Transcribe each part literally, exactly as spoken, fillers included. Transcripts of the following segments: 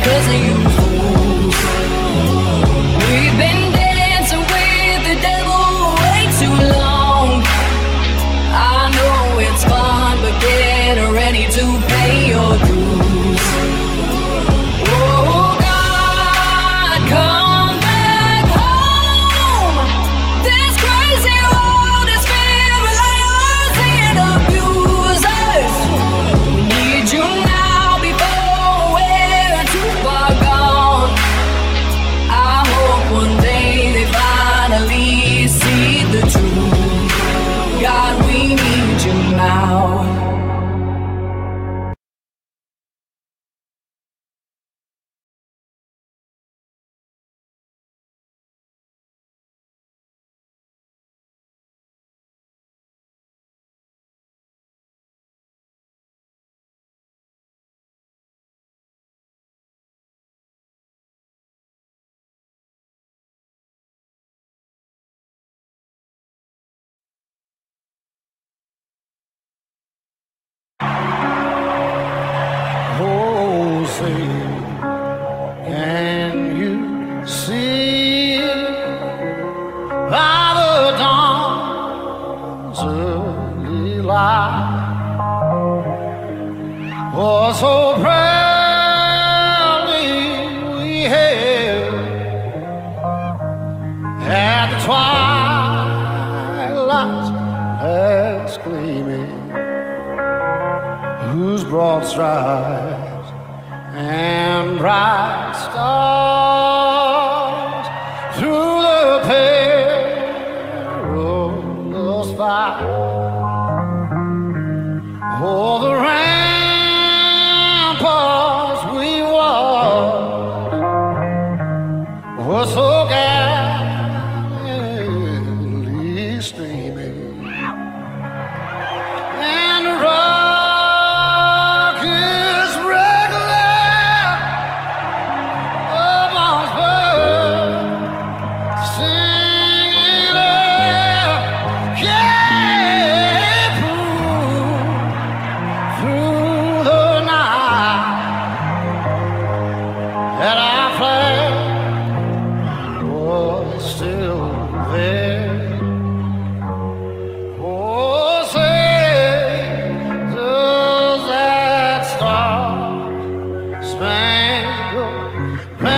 because of you fools. We've been dancing with the devil way too long. I know it's fun, but get ready to pay your dues. Oh God, come back home. This crazy world is filled with liars and abusers. We need you now before we're too far gone. I hope one day they finally see the truth. God, we need you now. Oh, say, can you see by the dawn's early light? Oh, so proudly we hailed at the twilight's last gleaming, whose broad stripes and bright stars through the perilous fight. Oh, the ramparts we walked were so gallantly streaming, and the rockets regular of Oxford singing out, yeah, through the night that our flag was still there. Oh, say, does that star-spangled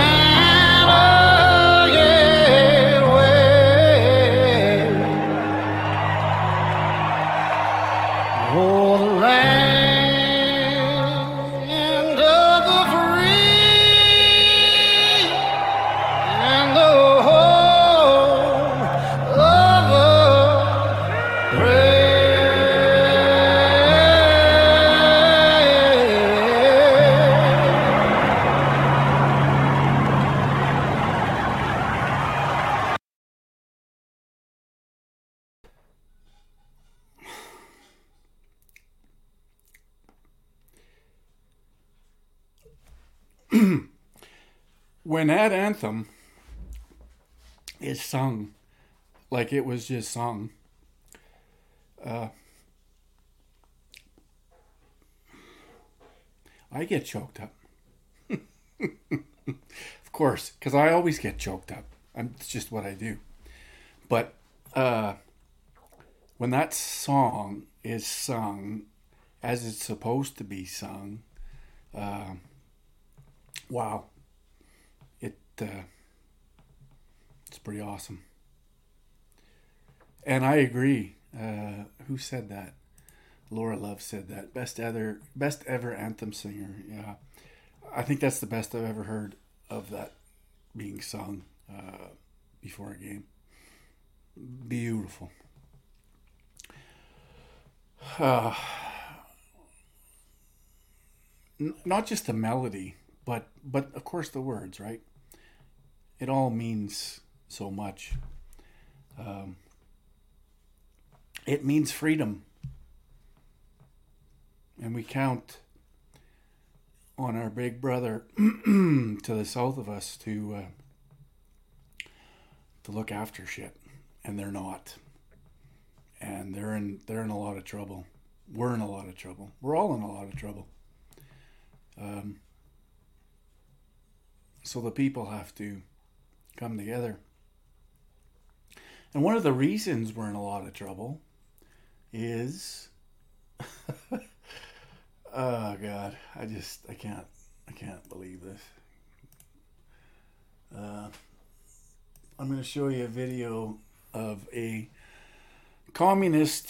banner yet wave? Oh, the land of the free and the home of the When that anthem is sung like it was just sung, uh, I get choked up. Of course, because I always get choked up. I'm, it's just what I do. But uh, when that song is sung as it's supposed to be sung, uh, wow. It uh, it's pretty awesome. And I agree. Uh, who said that? Laura Love said that. Best ever, best ever anthem singer. Yeah, I think that's the best I've ever heard of that being sung uh, before a game. Beautiful. Uh, n- not just the melody, but but of course the words, right? It all means so much. Um, it means freedom. And we count on our big brother to the south of us to uh, to look after shit, and they're not. And they're in they're in a lot of trouble. We're in a lot of trouble. We're all in a lot of trouble. Um, So the people have to come together. And one of the reasons we're in a lot of trouble is, oh God, I just, I can't, I can't believe this. Uh, I'm going to show you a video of a communist,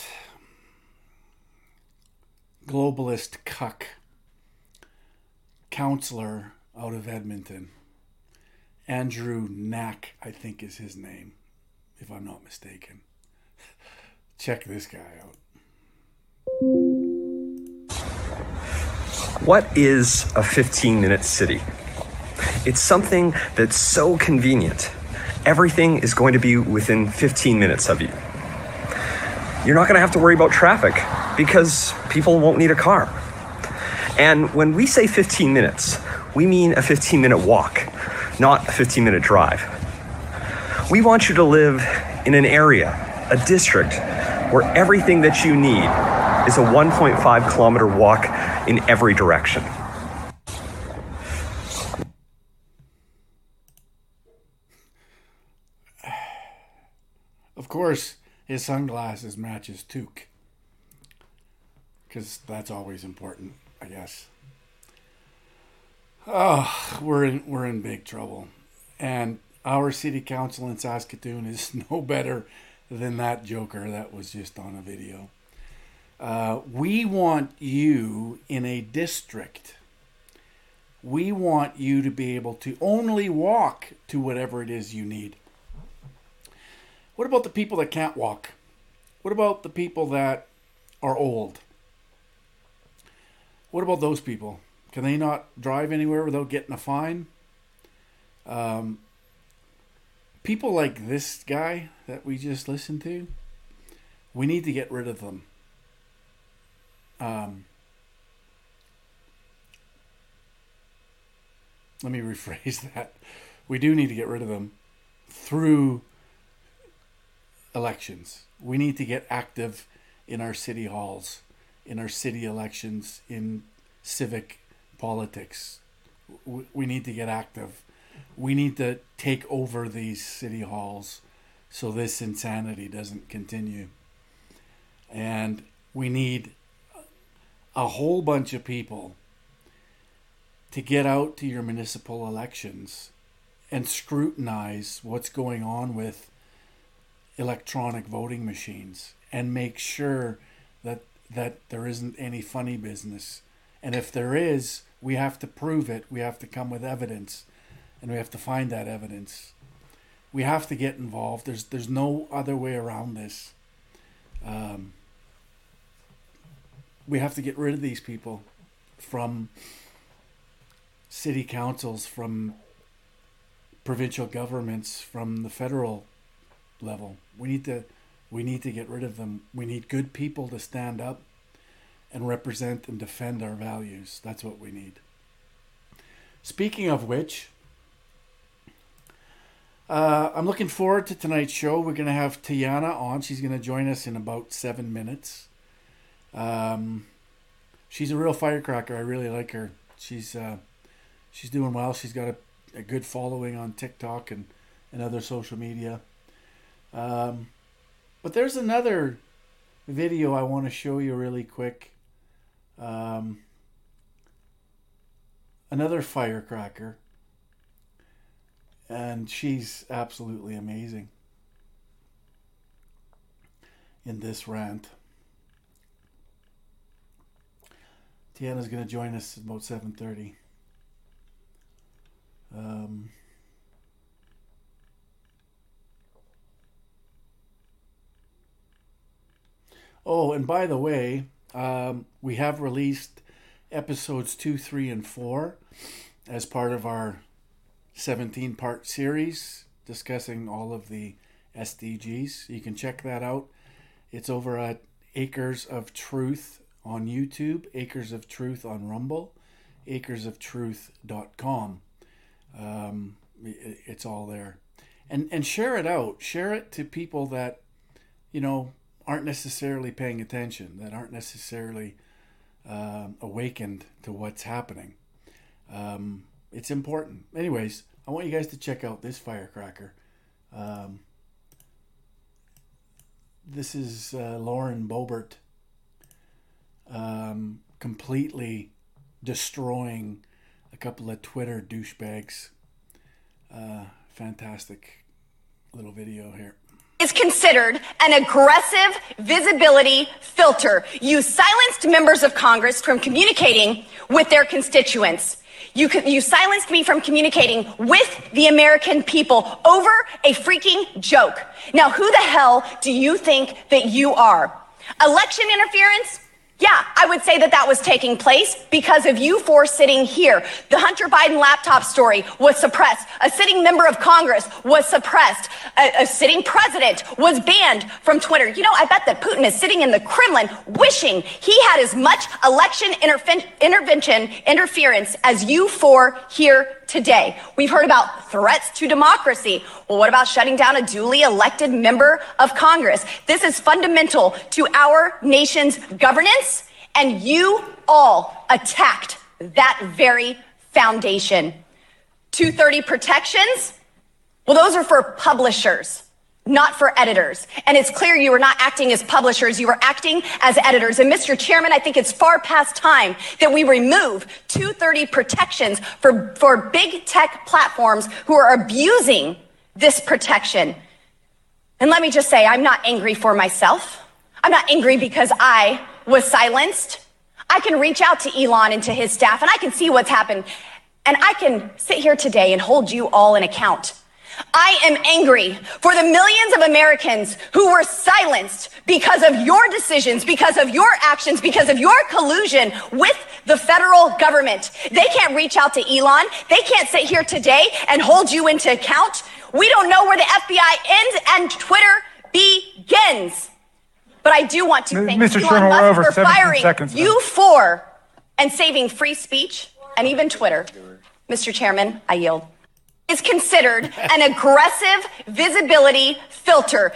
globalist cuck counselor out of Edmonton. Andrew Knack, I think is his name, if I'm not mistaken. Check this guy out. What is a fifteen-minute city? It's something that's so convenient. Everything is going to be within fifteen minutes of you. You're not going to have to worry about traffic because people won't need a car. And when we say fifteen minutes, we mean a fifteen-minute walk, not a fifteen-minute drive. We want you to live in an area, a district, where everything that you need is a one point five kilometer walk in every direction. Of course, his sunglasses match his toque, because that's always important, I guess. Oh, we're in we're in big trouble, and our city council in Saskatoon is no better than that joker that was just on a video. Uh, we want you in a district. We want you to be able to only walk to whatever it is you need. What about the people that can't walk? What about the people that are old? What about those people? Can they not drive anywhere without getting a fine? Um, people like this guy that we just listened to, we need to get rid of them. Um, let me rephrase that. We do need to get rid of them through elections. We need to get active in our city halls, in our city elections, in civic politics. We need to get active. We need to take over these city halls so this insanity doesn't continue. And we need a whole bunch of people to get out to your municipal elections and scrutinize what's going on with electronic voting machines and make sure that that there isn't any funny business. And if there is, we have to prove it. We have to come with evidence, and we have to find that evidence. We have to get involved. There's there's no other way around this. Um, we have to get rid of these people from city councils, from provincial governments, from the federal level. We need to we need to get rid of them. We need good people to stand up and represent and defend our values. That's what we need. Speaking of which, uh, I'm looking forward to tonight's show. We're going to have Tiana on. She's going to join us in about seven minutes. Um, she's a real firecracker. I really like her. She's uh, she's doing well. She's got a, a good following on TikTok and, and other social media. Um, but there's another video I want to show you really quick. Um, another firecracker. And she's absolutely amazing in this rant. Tiana's going to join us at about seven thirty. Um... Oh, and by the way, um, we have released episodes two, three, and four as part of our seventeen-part series discussing all of the S D Gs. You can check that out. It's over at Acres of Truth on YouTube, Acres of Truth on Rumble, acres of truth dot com. Um, it, it's all there. And, and share it out. Share it to people that, you know, aren't necessarily paying attention, that aren't necessarily um, awakened to what's happening. Um, it's important. Anyways, I want you guys to check out this firecracker. Um, this is uh, Lauren Boebert um, completely destroying a couple of Twitter douchebags. Uh, fantastic little video here. Is considered an aggressive visibility filter. You silenced members of Congress from communicating with their constituents. You, you silenced me from communicating with the American people over a freaking joke. Now, who the hell do you think that you are? Election interference? Yeah, I would say that that was taking place because of you four sitting here. The Hunter Biden laptop story was suppressed. A sitting member of Congress was suppressed. A, a sitting president was banned from Twitter. You know, I bet that Putin is sitting in the Kremlin wishing he had as much election interfe- intervention interference as you four here today. We've heard about threats to democracy. Well, what about shutting down a duly elected member of Congress? This is fundamental to our nation's governance, and you all attacked that very foundation. two thirty protections? Well, those are for publishers, not for editors. And it's clear you were not acting as publishers, you were acting as editors. And Mister Chairman, I think it's far past time that we remove two thirty protections for, for big tech platforms who are abusing this protection. And let me just say, I'm not angry for myself. I'm not angry because I was silenced. I can reach out to Elon and to his staff, and I can see what's happened. And I can sit here today and hold you all in account. I am angry for the millions of Americans who were silenced because of your decisions, because of your actions, because of your collusion with the federal government. They can't reach out to Elon. They can't sit here today and hold you into account. We don't know where the F B I ends and Twitter begins. But I do want to thank Mister Elon Sherman, we're over Musk for seventeen firing seconds. you four and saving free speech and even Twitter. Mister Chairman, I yield. Is considered an aggressive visibility filter.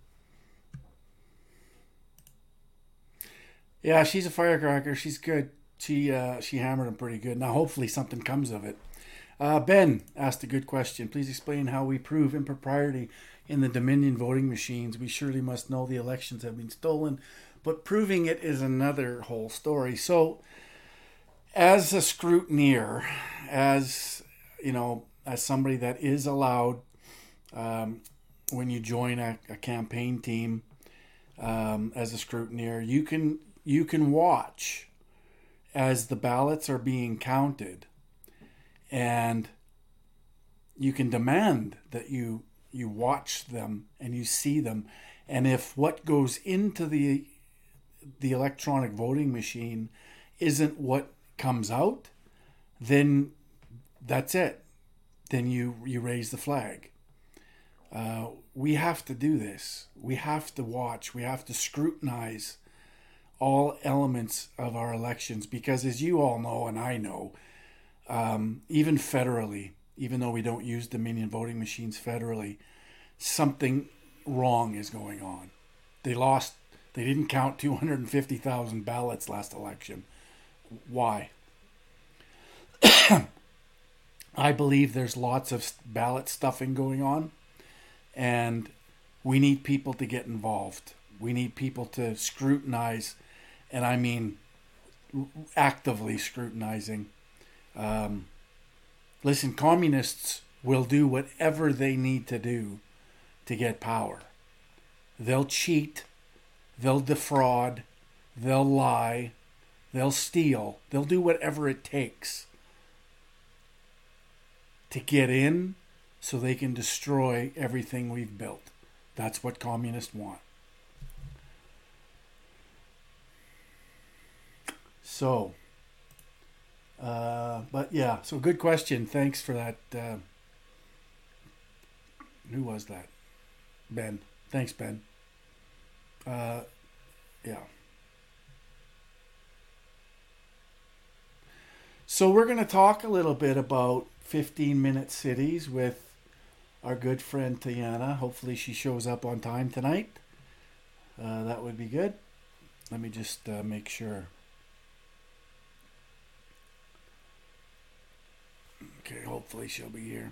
Yeah, she's a firecracker. She's good. She uh, she hammered him pretty good. Now, hopefully something comes of it. Uh, Ben asked a good question. Please explain how we prove impropriety in the Dominion voting machines. We surely must know the elections have been stolen, but proving it is another whole story. So, as a scrutineer, as, you know, as somebody that is allowed um, when you join a, a campaign team um, as a scrutineer, you can you can watch as the ballots are being counted, and you can demand that you you watch them and you see them, and if what goes into the the electronic voting machine isn't what comes out, then that's it. Then you, you raise the flag. Uh, we have to do this. We have to watch. We have to scrutinize all elements of our elections because, as you all know and I know, um, even federally, even though we don't use Dominion voting machines federally, something wrong is going on. They lost, they didn't count two hundred fifty thousand ballots last election. Why? I believe there's lots of ballot stuffing going on, and we need people to get involved. We need people to scrutinize, and I mean actively scrutinizing. Um, listen, communists will do whatever they need to do to get power. They'll cheat, they'll defraud, they'll lie, they'll steal, they'll do whatever it takes to get in so they can destroy everything we've built. That's what communists want. So, uh, but yeah, so good question. Thanks for that. Uh, who was that? Ben. Thanks, Ben. Uh, yeah. So we're going to talk a little bit about fifteen minute cities with our good friend Tiana. Hopefully she shows up on time tonight. Uh, that would be good. Let me just uh, make sure. Okay, hopefully she'll be here.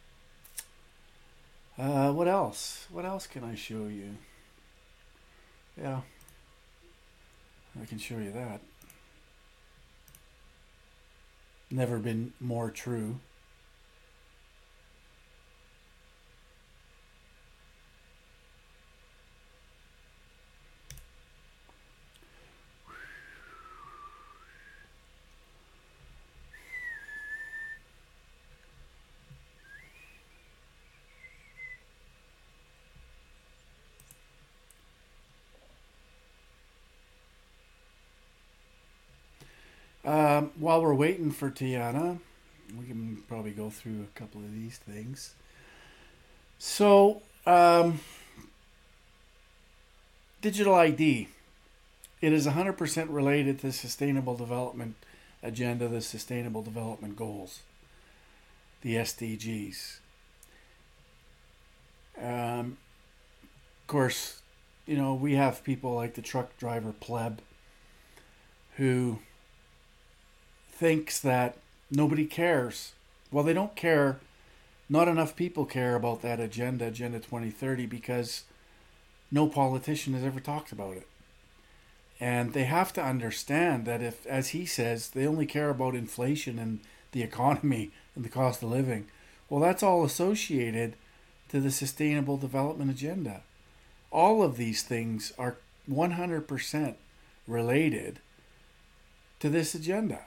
Uh, what else? What else can I show you? Yeah, I can show you that. Never been more true. Um, while we're waiting for Tiana, we can probably go through a couple of these things. So, um, digital I D. It is one hundred percent related to the Sustainable Development Agenda, the Sustainable Development Goals, the S D Gs. Um, of course, you know, we have people like the truck driver pleb who thinks that nobody cares. Well, they don't care. Not enough people care about that agenda, Agenda twenty thirty, because no politician has ever talked about it. And they have to understand that if, as he says, they only care about inflation and the economy and the cost of living, well, that's all associated to the Sustainable Development Agenda. All of these things are one hundred percent related to this agenda.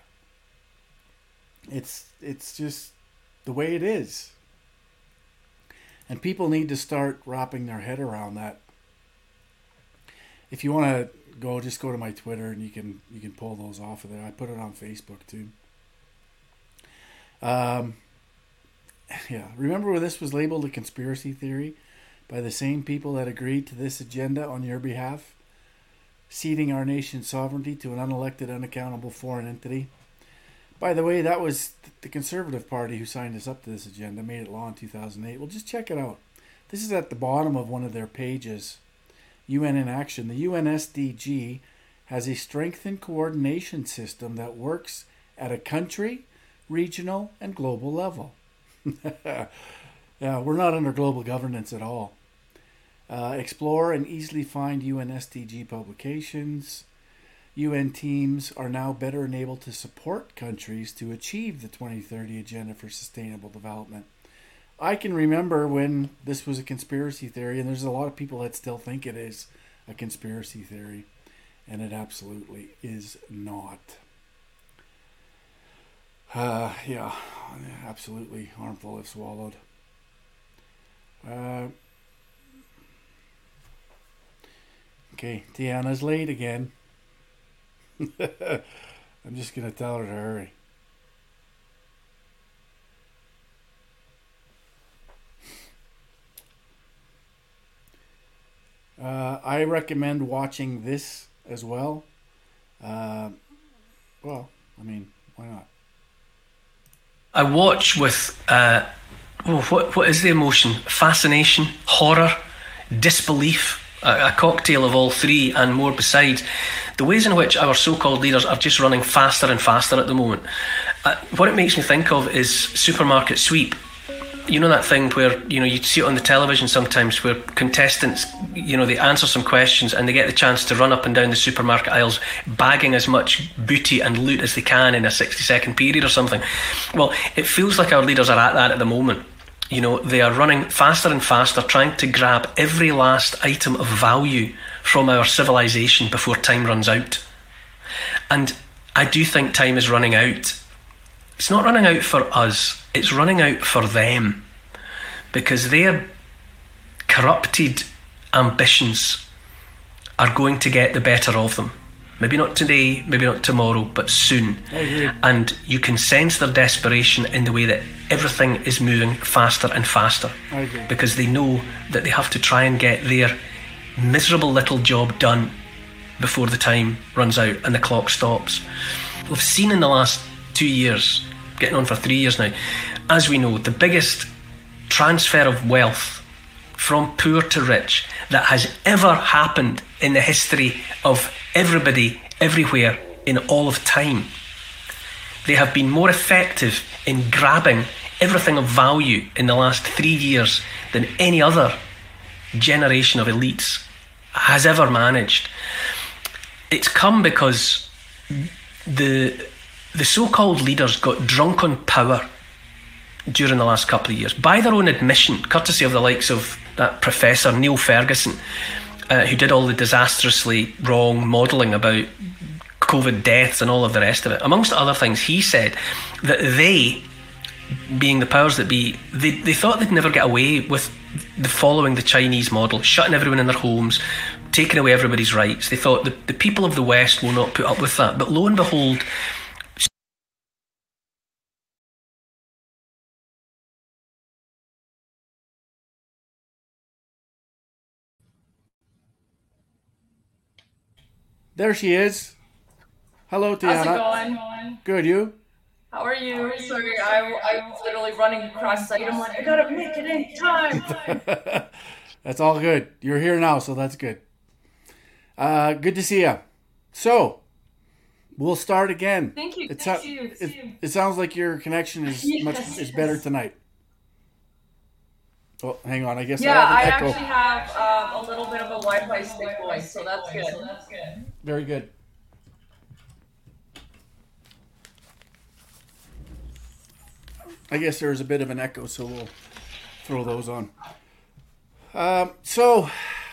It's it's just the way it is. And people need to start wrapping their head around that. If you want to go, just go to my Twitter and you can you can pull those off of there. I put it on Facebook too. Um, yeah, remember when this was labeled a conspiracy theory by the same people that agreed to this agenda on your behalf, ceding our nation's sovereignty to an unelected, unaccountable foreign entity? By the way, that was the Conservative Party who signed us up to this agenda, made it law in two thousand eight. Well, just check it out. This is at the bottom of one of their pages. U N in action. The U N S D G has a strengthened coordination system that works at a country, regional, and global level. Yeah, we're not under global governance at all. Uh, explore and easily find U N S D G publications. U N teams are now better enabled to support countries to achieve the twenty thirty Agenda for Sustainable Development. I can remember when this was a conspiracy theory, and there's a lot of people that still think it is a conspiracy theory, and it absolutely is not. Uh, yeah, absolutely harmful if swallowed. Uh, okay, Tiana's late again. I'm just going to tell her to hurry. Uh, I recommend watching this as well. Uh, well, I mean, why not? I watch with, uh, oh, what what is the emotion? Fascination, horror, disbelief, a, a cocktail of all three and more besides. The ways in which our so-called leaders are just running faster and faster at the moment. Uh, what it makes me think of is supermarket sweep. You know that thing where, you know, you see it on the television sometimes where contestants, you know, they answer some questions and they get the chance to run up and down the supermarket aisles bagging as much booty and loot as they can in a sixty second period or something. Well, it feels like our leaders are at that at the moment. You know, they are running faster and faster, trying to grab every last item of value from our civilization before time runs out. And I do think time is running out. It's not running out for us, it's running out for them, because their corrupted ambitions are going to get the better of them. Maybe not today, maybe not tomorrow, but soon. And you can sense their desperation in the way that everything is moving faster and faster, because they know that they have to try and get their miserable little job done before the time runs out and the clock stops. We've seen in the last two years, getting on for three years now, as we know, the biggest transfer of wealth from poor to rich that has ever happened in the history of everybody, everywhere, in all of time. They have been more effective in grabbing everything of value in the last three years than any other generation of elites has ever managed. It's come because the the so-called leaders got drunk on power during the last couple of years, by their own admission, courtesy of the likes of that professor Neil Ferguson, uh, who did all the disastrously wrong modelling about COVID deaths and all of the rest of it. Amongst other things, he said that they, being the powers that be, they, they thought they'd never get away with the following the Chinese model, shutting everyone in their homes, taking away everybody's rights. They thought the, the people of the West will not put up with that. But lo and behold, there she is. Hello, Tiana. How's it going? Good, you? How are you? How are you? Sorry, I, I was literally running across the site. I'm like, I gotta make it in time. That's all good. You're here now, so that's good. Uh, good to see you. So, we'll start again. Thank you. It, Thank so- you. it, it sounds like your connection is Yes, much yes. is better tonight. Oh, hang on. I guess Yeah, I I have an echo. actually have um, a little bit of a Wi-Fi stick going, so that's good. So that's good. Very good. I guess there is a bit of an echo, so we'll throw those on. Um, so,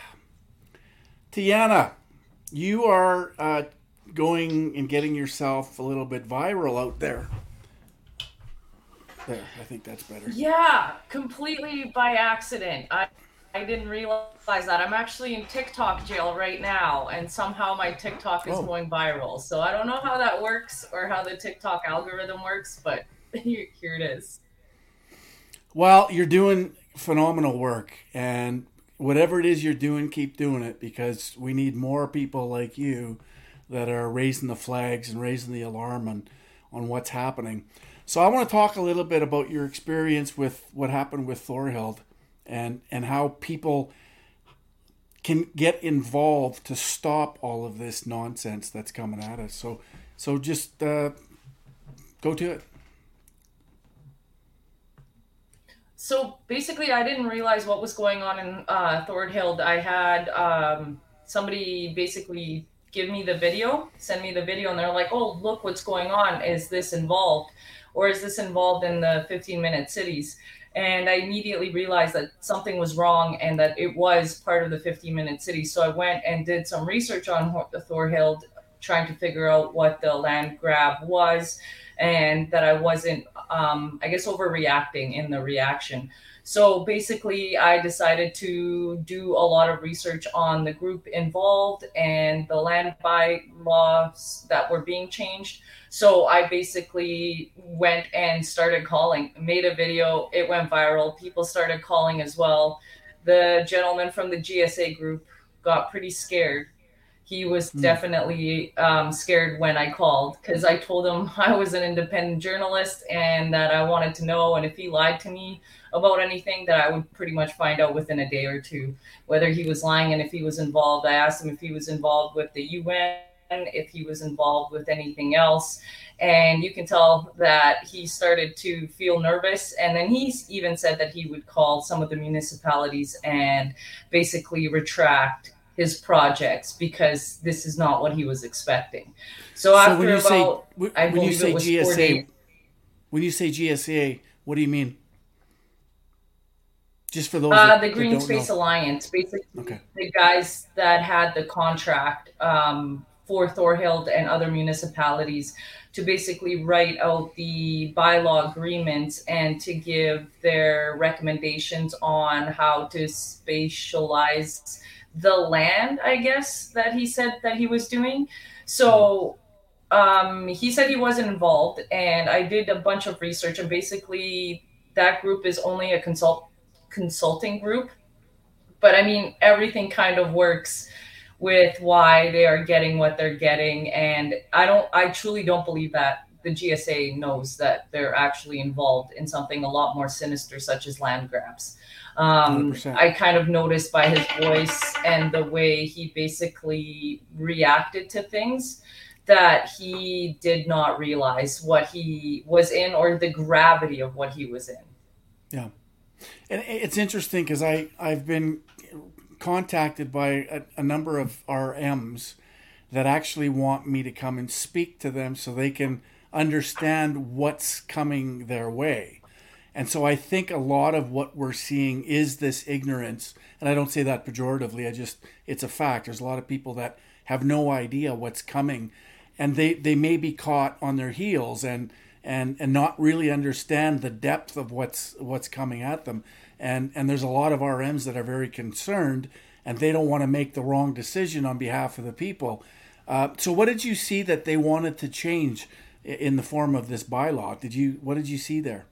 Tiana, you are uh, going and getting yourself a little bit viral out there. There, I think that's better. Yeah, completely by accident. I I didn't realize that. I'm actually in TikTok jail right now, and somehow my TikTok is Oh. going viral. So I don't know how that works or how the TikTok algorithm works, but here here it is. Well, you're doing phenomenal work, and whatever it is you're doing, keep doing it, because we need more people like you that are raising the flags and raising the alarm on, on what's happening. So I want to talk a little bit about your experience with what happened with Thorhild and, and how people can get involved to stop all of this nonsense that's coming at us. So, so just uh, go to it. So basically, I didn't realize what was going on in uh, Thorhild. I had um, somebody basically give me the video, send me the video, and they're like, oh, look what's going on. Is this involved? Or is this involved in the fifteen-minute cities? And I immediately realized that something was wrong and that it was part of the fifteen-minute cities. So I went and did some research on Thorhild, trying to figure out what the land grab was, and that I wasn't, um, I guess, overreacting in the reaction. So basically, I decided to do a lot of research on the group involved and the land buy laws that were being changed. So I basically went and started calling, made a video, it went viral. People started calling as well. The gentleman from the G S A group got pretty scared. He was definitely um, scared when I called, because I told him I was an independent journalist and that I wanted to know. And if he lied to me about anything, that I would pretty much find out within a day or two, whether he was lying and if he was involved. I asked him if he was involved with the U N, if he was involved with anything else. And you can tell that he started to feel nervous. And then he even said that he would call some of the municipalities and basically retract his projects because this is not what he was expecting. So, So after when you about, say I when you believe say it was G S A, forty when you say G S A, what do you mean? Just for those Uh, that, the that Green don't Space know. Alliance, basically Okay. the guys that had the contract um, for Thorhild and other municipalities to basically write out the bylaw agreements and to give their recommendations on how to spatialize the land, I guess, that he said that he was doing. So um, he said he wasn't involved, and I did a bunch of research, and basically that group is only a consult consulting group. But I mean, everything kind of works with why they are getting what they're getting. And I don't, I truly don't believe that the G S A knows that they're actually involved in something a lot more sinister, such as land grabs. one Um, hundred percent. I kind of noticed by his voice and the way he basically reacted to things that he did not realize what he was in or the gravity of what he was in. Yeah. And it's interesting because I, I've been contacted by a, a number of R Ms that actually want me to come and speak to them so they can understand what's coming their way. And so I think a lot of what we're seeing is this ignorance. And I don't say that pejoratively. I just, it's a fact. There's a lot of people that have no idea what's coming, and they, they may be caught on their heels and, and, and not really understand the depth of what's, what's coming at them. And, and there's a lot of R Ms that are very concerned, and they don't want to make the wrong decision on behalf of the people. Uh, so what did you see that they wanted to change in the form of this bylaw? Did you, what did you see there?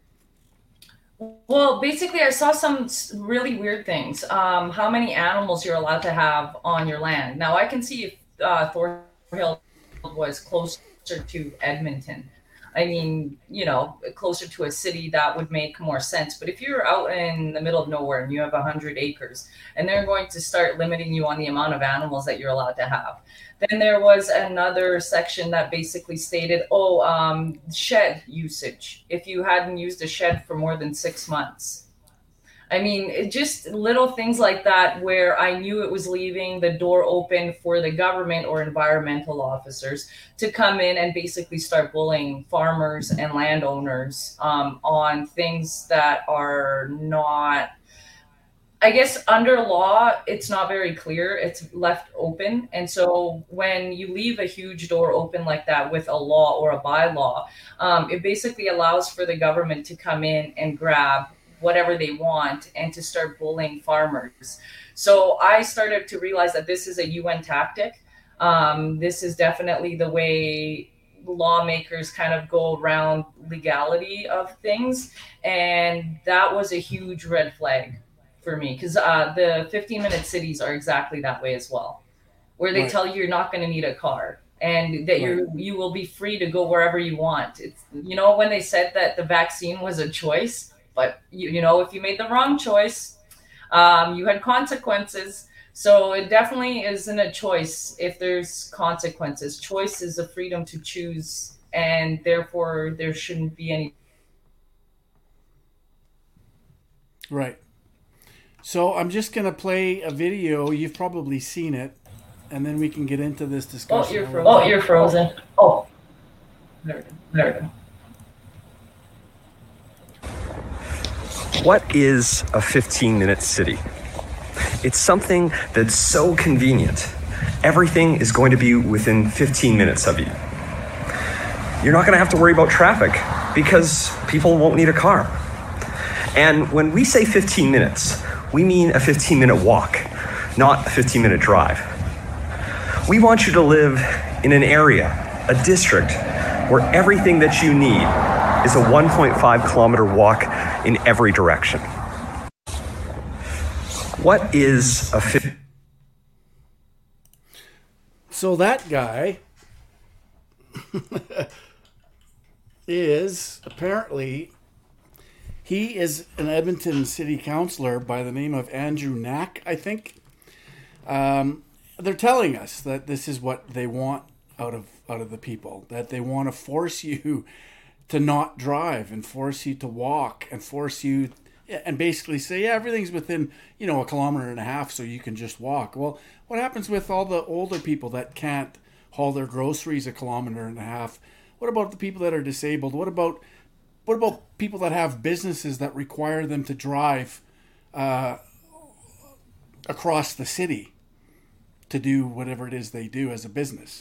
Well, basically, I saw some really weird things. Um, how many animals you're allowed to have on your land. Now, I can see if uh, Thornhill was closer to Edmonton. I mean, you know, closer to a city, that would make more sense. But if you're out in the middle of nowhere and you have one hundred acres, and they're going to start limiting you on the amount of animals that you're allowed to have. Then there was another section that basically stated, oh, um, shed usage, if you hadn't used a shed for more than six months. I mean, it just little things like that where I knew it was leaving the door open for the government or environmental officers to come in and basically start bullying farmers and landowners um, on things that are not, I guess under law, it's not very clear. It's left open. And so when you leave a huge door open like that with a law or a bylaw, um, it basically allows for the government to come in and grab whatever they want and to start bullying farmers. So I started to realize that this is a U N tactic. Um, this is definitely the way lawmakers kind of go around legality of things. And that was a huge red flag for me, because uh, the fifteen minute cities are exactly that way as well, where they Right. tell you you're not going to need a car and that you you will be free to go wherever you want. It's, you know, when they said that the vaccine was a choice, but you, you know, if you made the wrong choice, um, you had consequences. So it definitely isn't a choice if there's consequences. Choice is a freedom to choose, and therefore there shouldn't be any. Right. So I'm just going to play a video. You've probably seen it, and then we can get into this discussion. Oh, you're frozen. Oh, you're frozen. Oh, there we go. There we go. What is a fifteen minute city? It's something that's so convenient. Everything is going to be within fifteen minutes of you. You're not going to have to worry about traffic because people won't need a car. And when we say fifteen minutes, we mean a fifteen minute walk, not a fifteen minute drive. We want you to live in an area, a district, where everything that you need is a one point five kilometer walk in every direction. What is a fifteen? So that guy is apparently, he is an Edmonton city councillor by the name of Andrew Knack, I think. Um, they're telling us that this is what they want out of out of the people, that they want to force you to not drive and force you to walk and force you and basically say, yeah, everything's within, you know, a kilometer and a half, so you can just walk. Well, what happens with all the older people that can't haul their groceries a kilometer and a half? What about the people that are disabled? What about what about people that have businesses that require them to drive uh, across the city to do whatever it is they do as a business?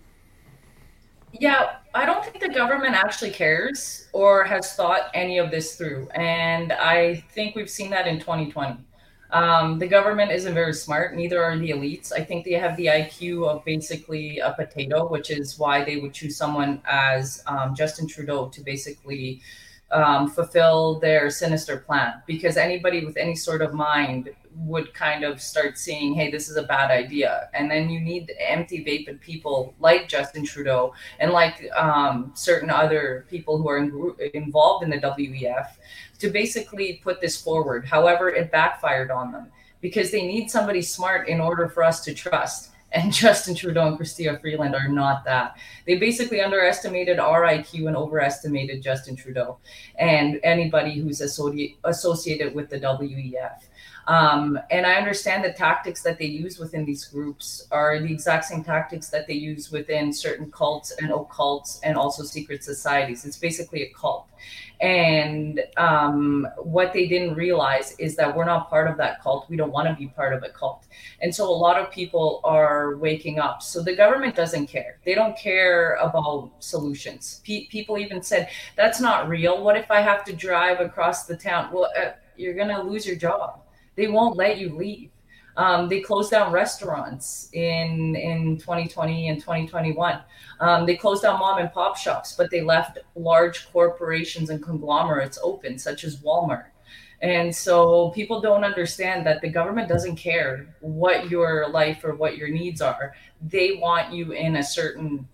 Yeah, I don't think the government actually cares or has thought any of this through. And I think we've seen that in twenty twenty. Um, the government isn't very smart, neither are the elites. I think they have the I Q of basically a potato, which is why they would choose someone as um, Justin Trudeau to basically um, fulfill their sinister plan. Because anybody with any sort of mind would kind of start seeing, hey, this is a bad idea. And then you need empty vapid people like Justin Trudeau and like um, certain other people who are in, involved in the W E F to basically put this forward. However, it backfired on them because they need somebody smart in order for us to trust. And Justin Trudeau and Chrystia Freeland are not that. They basically underestimated our I Q and overestimated Justin Trudeau and anybody who's associ- associated with the W E F. Um, and I understand the tactics that they use within these groups are the exact same tactics that they use within certain cults and occults and also secret societies. It's basically a cult. And um, what they didn't realize is that we're not part of that cult. We don't want to be part of a cult. And so a lot of people are waking up. So the government doesn't care. They don't care about solutions. Pe- people even said, that's not real. What if I have to drive across the town? Well, uh, you're going to lose your job. They won't let you leave. Um, they closed down restaurants in in twenty twenty and twenty twenty-one. Um, they closed down mom and pop shops, but they left large corporations and conglomerates open, such as Walmart. And so people don't understand that the government doesn't care what your life or what your needs are. They want you in a certain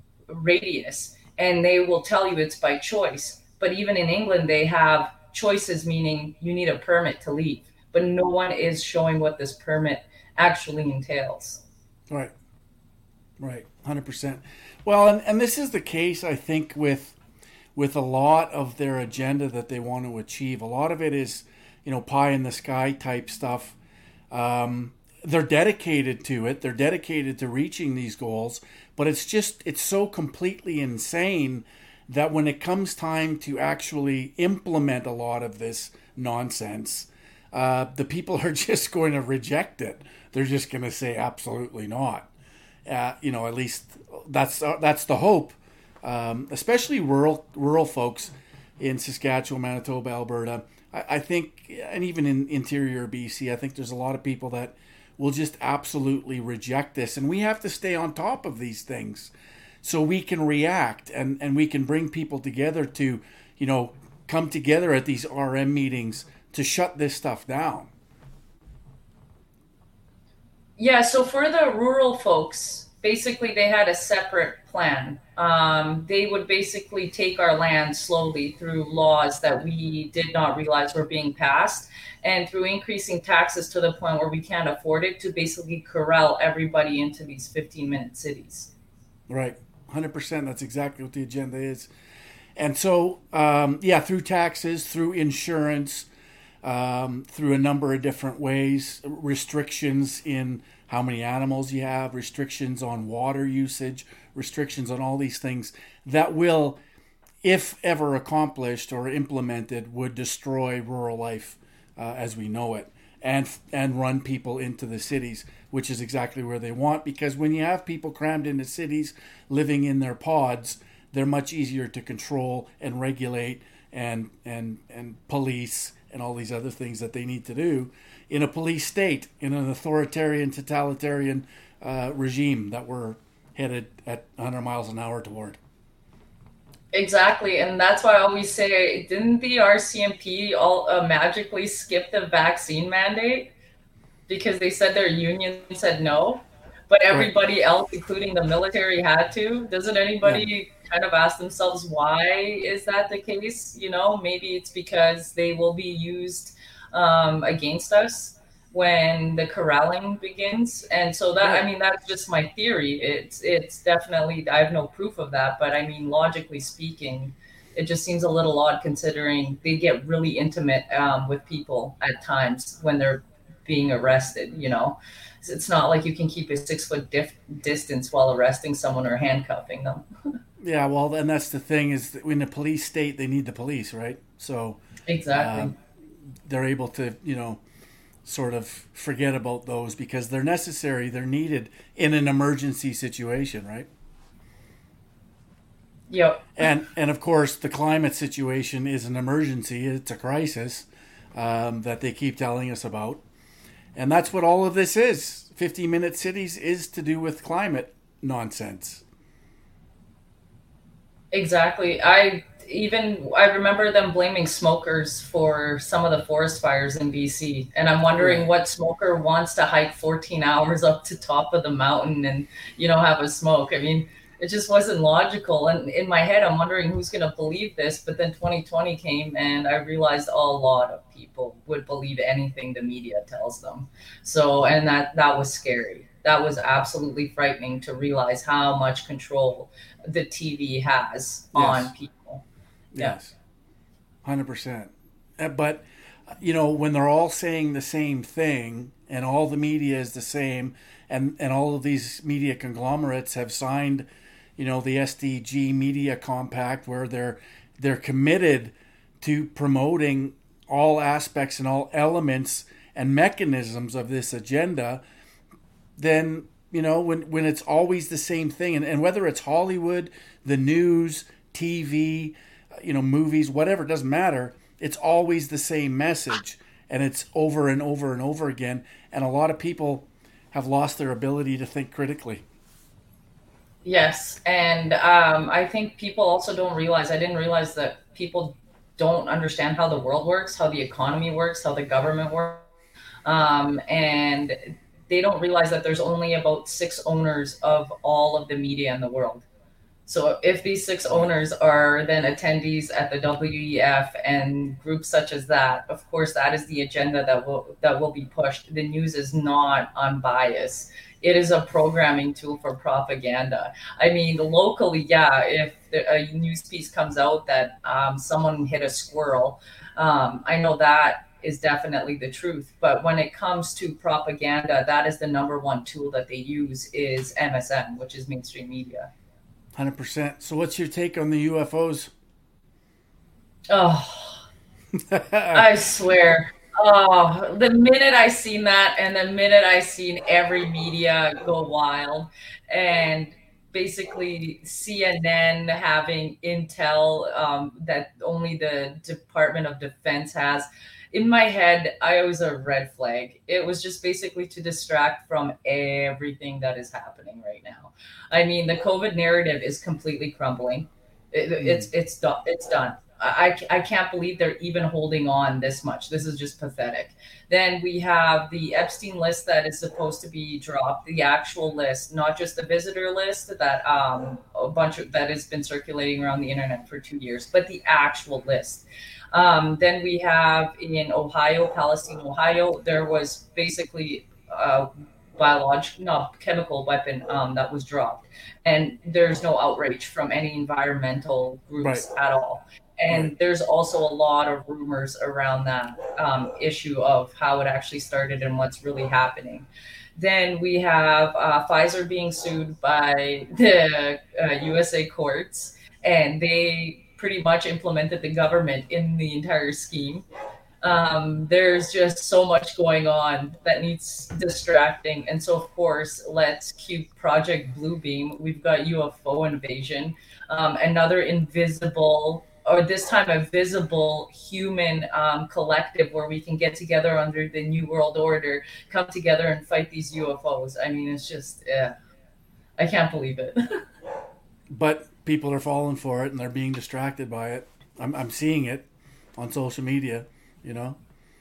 radius, and they will tell you it's by choice. But even in England, they have choices, meaning you need a permit to leave. But no one is showing what this permit actually entails. Right. Right. one hundred percent. Well, and, and this is the case, I think, with with a lot of their agenda that they want to achieve. A lot of it is, you know, pie in the sky type stuff. Um, they're dedicated to it. They're dedicated to reaching these goals. But it's just, it's so completely insane that when it comes time to actually implement a lot of this nonsense, Uh, the people are just going to reject it. They're just going to say absolutely not. Uh, you know, at least that's uh, that's the hope. Um, especially rural rural folks in Saskatchewan, Manitoba, Alberta. I, I think, and even in interior B C, I think there's a lot of people that will just absolutely reject this, and we have to stay on top of these things so we can react and and we can bring people together to, you know, come together at these R M meetings to shut this stuff down. Yeah, so for the rural folks, basically they had a separate plan. Um, they would basically take our land slowly through laws that we did not realize were being passed, and through increasing taxes to the point where we can't afford it, to basically corral everybody into these fifteen-minute cities. Right, one hundred percent. That's exactly what the agenda is. And so, um, yeah, through taxes, through insurance, Um, through a number of different ways, restrictions in how many animals you have, restrictions on water usage, restrictions on all these things that will, if ever accomplished or implemented, would destroy rural life uh, as we know it, and and run people into the cities, which is exactly where they want. Because when you have people crammed into cities, living in their pods, they're much easier to control and regulate and and and police and all these other things that they need to do in a police state, in an authoritarian, totalitarian uh, regime that we're headed at one hundred miles an hour toward. Exactly, and that's why I always say, didn't the R C M P all uh, magically skip the vaccine mandate because they said their union said no, but everybody right. else, including the military, had to? Doesn't anybody yeah. kind of ask themselves, why is that the case? You know, maybe it's because they will be used um, against us when the corralling begins. And so that, I mean, that's just my theory. It's, it's definitely, I have no proof of that, but I mean, logically speaking, it just seems a little odd considering they get really intimate um, with people at times when they're being arrested, you know. It's not like you can keep a six foot dif- distance while arresting someone or handcuffing them. Yeah, well, and that's the thing is that in a police state, they need the police, right? So exactly, um, they're able to, you know, sort of forget about those because they're necessary, they're needed in an emergency situation, right? Yep. And and of course, the climate situation is an emergency. It's a crisis um, that they keep telling us about. And that's what all of this is. fifteen-minute cities is to do with climate nonsense. Exactly. I even I remember them blaming smokers for some of the forest fires in B C. And I'm wondering yeah. what smoker wants to hike fourteen hours up to top of the mountain and, you know, have a smoke. I mean, it just wasn't logical. And in my head, I'm wondering who's going to believe this. But then twenty twenty came and I realized a lot of people would believe anything the media tells them. So, and that, that was scary. that was absolutely frightening to realize how much control the T V has on Yes. people. Yes, one hundred percent. Uh, But, you know, when they're all saying the same thing and all the media is the same and, and all of these media conglomerates have signed, you know, the S D G Media Compact where they're they're committed to promoting all aspects and all elements and mechanisms of this agenda, then, you know, when, when it's always the same thing, and, and whether it's Hollywood, the news, T V, you know, movies, whatever, it doesn't matter. It's always the same message, and it's over and over and over again. And a lot of people have lost their ability to think critically. Yes, and um, I think people also don't realize, I didn't realize that people don't understand how the world works, how the economy works, how the government works. Um, and they don't realize that there's only about six owners of all of the media in the world. So if these six owners are then attendees at the W E F and groups such as that, of course, that is the agenda that will that will be pushed. The news is not unbiased. It is a programming tool for propaganda. I mean, locally, yeah, if a news piece comes out that um, someone hit a squirrel, um, I know that is definitely the truth. But when it comes to propaganda, that is the number one tool that they use is M S N, which is mainstream media. one hundred percent. So what's your take on the U F Os? Oh, I swear. Oh, the minute I seen that and the minute I seen every media go wild and basically C N N having intel um, that only the Department of Defense has, in my head, I was a red flag. It was just basically to distract from everything that is happening right now. I mean, the COVID narrative is completely crumbling. It, mm. It's it's done. It's done. I, I can't believe they're even holding on this much. This is just pathetic. Then we have the Epstein list that is supposed to be dropped, the actual list, not just the visitor list that um, a bunch of that has been circulating around the internet for two years, but the actual list. Um, then we have in Ohio, Palestine, Ohio, there was basically a biological, no, chemical weapon um, that was dropped. And there's no outrage from any environmental groups Right. at all. And right. There's also a lot of rumors around that um, issue of how it actually started and what's really happening. Then we have uh, Pfizer being sued by the uh, U S A courts, and they pretty much implemented the government in the entire scheme. Um, there's just so much going on that needs distracting. And so, of course, let's cue Project Bluebeam. We've got U F O invasion, um, another invisible, or this time a visible human um, collective where we can get together under the New World Order, come together and fight these U F Os. I mean, it's just, yeah, I can't believe it. But people are falling for it and they're being distracted by it. I'm, I'm seeing it on social media, you know?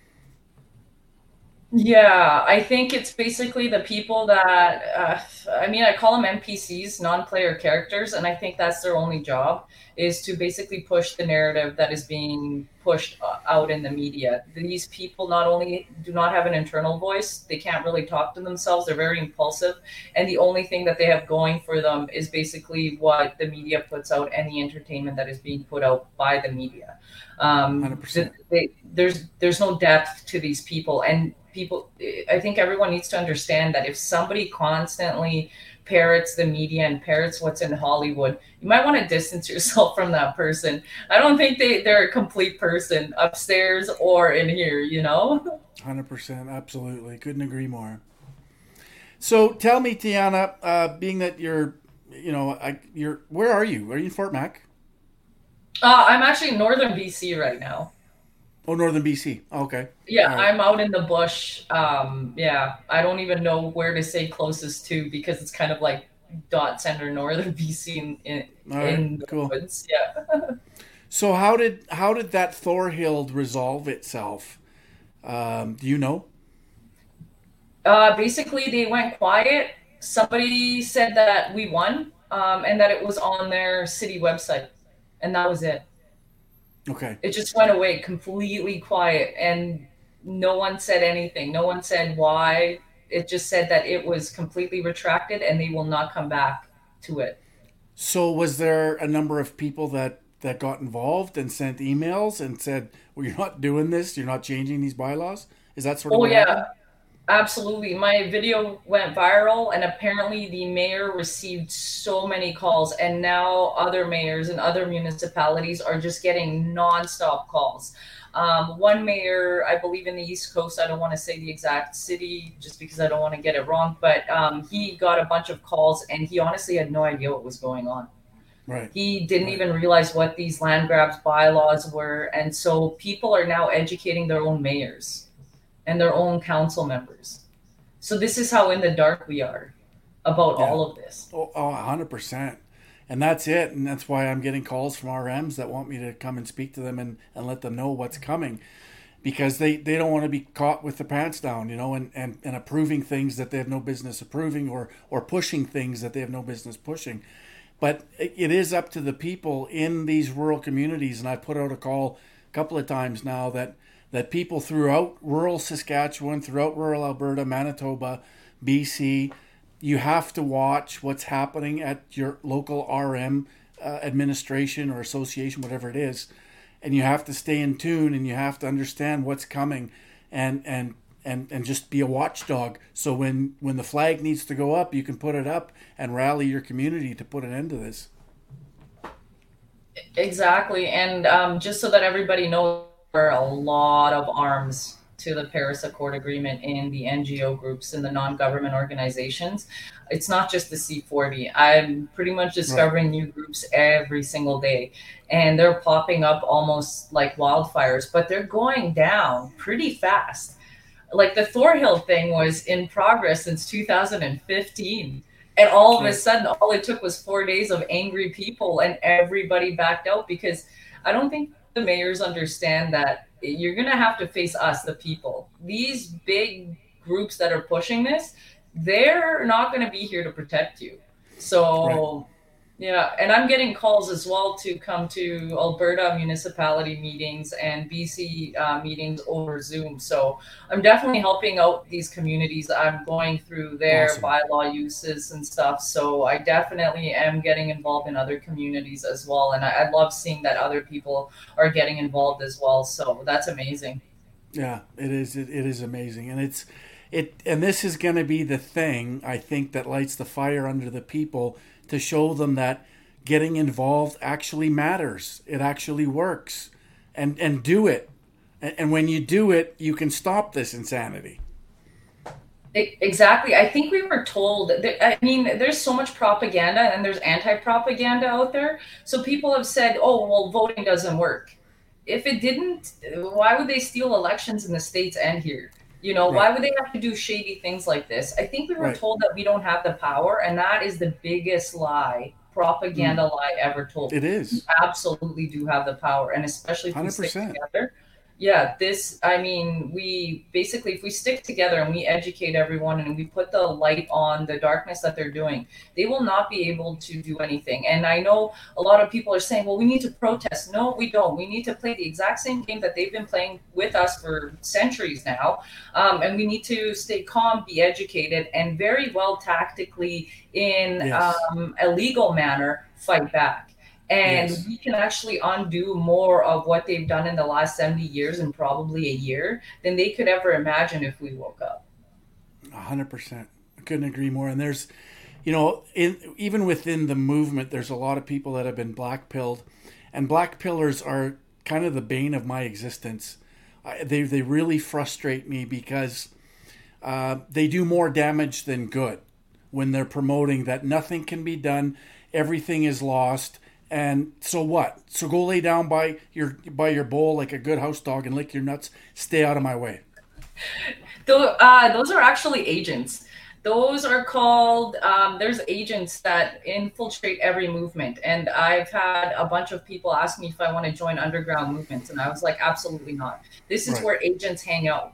Yeah, I think it's basically the people that, uh, I mean, I call them N P Cs, non-player characters, and I think that's their only job, is to basically push the narrative that is being pushed out in the media. These people not only do not have an internal voice, they can't really talk to themselves, they're very impulsive, and the only thing that they have going for them is basically what the media puts out and the entertainment that is being put out by the media. Um, one hundred percent. They, there's there's no depth to these people, and people, I think everyone needs to understand that if somebody constantly parrots the media and parrots what's in Hollywood, you might want to distance yourself from that person. I don't think they, they're a complete person upstairs or in here, you know? one hundred percent. Absolutely. Couldn't agree more. So tell me, Tiana, uh, being that you're, you know, I, you're, where are you? Are you in Fort Mac? Uh, I'm actually in northern B C right now. Oh, northern B C. Okay. Yeah, right. I'm out in the bush. Um, yeah, I don't even know where to say closest to because it's kind of like dot center northern B C in, in, right, in the cool. woods. Yeah. So how did how did that Thorhild resolve itself? Um, do you know? Uh, basically, they went quiet. Somebody said that we won, um, and that it was on their city website, and that was it. Okay. It just went away, completely quiet, and no one said anything. No one said why It just said that it was completely retracted and they will not come back to it. So was there a number of people that, that got involved and sent emails and said, well, you're not doing this, you're not changing these bylaws? Is that sort of Oh, what yeah. happened? Absolutely. My video went viral, and apparently the mayor received so many calls, and now other mayors and other municipalities are just getting nonstop calls. Um, one mayor, I believe in the East Coast, I don't want to say the exact city just because I don't want to get it wrong, but um, he got a bunch of calls, and he honestly had no idea what was going on. Right. He didn't Right. even realize what these land grabs bylaws were, and so people are now educating their own mayors and their own council members. So this is how in the dark we are about Yeah. all of this. Oh, oh, one hundred percent. And that's it. And that's why I'm getting calls from R Ms that want me to come and speak to them and, and let them know what's coming. Because they, they don't want to be caught with the pants down, you know, and, and, and approving things that they have no business approving, or, or pushing things that they have no business pushing. But it, it is up to the people in these rural communities. And I put out a call a couple of times now that that people throughout rural Saskatchewan, throughout rural Alberta, Manitoba, B C, you have to watch what's happening at your local R M uh, administration or association, whatever it is, and you have to stay in tune, and you have to understand what's coming, and and and and just be a watchdog. So when when the flag needs to go up, you can put it up and rally your community to put an end to this. Exactly. And um, just so that everybody knows, there are a lot of arms to the Paris Accord Agreement in the N G O groups and the non-government organizations. It's not just the C forty. I'm pretty much discovering right. new groups every single day, and they're popping up almost like wildfires, but they're going down pretty fast. Like the Thorhill thing was in progress since two thousand fifteen. And all of a sudden, all it took was four days of angry people, and everybody backed out, because I don't think the mayors understand that you're going to have to face us, the people. These big groups that are pushing this, they're not going to be here to protect you. So, right. yeah. And I'm getting calls as well to come to Alberta municipality meetings and B C uh, meetings over Zoom. So I'm definitely helping out these communities. I'm going through their awesome. bylaw uses and stuff. So I definitely am getting involved in other communities as well. And I, I love seeing that other people are getting involved as well. So that's amazing. Yeah, it is. It, it is amazing. And it's, it, and this is going to be the thing, I think, that lights the fire under the people, to show them that getting involved actually matters. It actually works. And and do it. And, and when you do it, you can stop this insanity. Exactly. I think we were told that, I mean, there's so much propaganda and there's anti-propaganda out there. So people have said, oh, well, voting doesn't work. If it didn't, why would they steal elections in the States and here? You know, right. why would they have to do shady things like this? I think we were right. told that we don't have the power, and that is the biggest lie, propaganda mm. lie ever told. It is. We absolutely do have the power, and especially if we one hundred percent. stick together. Yeah, this, I mean, we basically, if we stick together and we educate everyone and we put the light on the darkness that they're doing, they will not be able to do anything. And I know a lot of people are saying, well, we need to protest. No, we don't. We need to play the exact same game that they've been playing with us for centuries now. Um, and we need to stay calm, be educated, and very well tactically in yes. um, a legal manner, fight back. And yes. we can actually undo more of what they've done in the last seventy years in probably a year than they could ever imagine if we woke up. one hundred percent. I couldn't agree more. And there's, you know, in, even within the movement, there's a lot of people that have been black-pilled. And black pillars are kind of the bane of my existence. I, they, they really frustrate me because uh, they do more damage than good when they're promoting that nothing can be done, everything is lost. And so what? So go lay down by your by your bowl like a good house dog and lick your nuts. Stay out of my way. Though, uh, those are actually agents. Those are called, um, there's agents that infiltrate every movement. And I've had a bunch of people ask me if I want to join underground movements. And I was like, absolutely not. This is right. where agents hang out.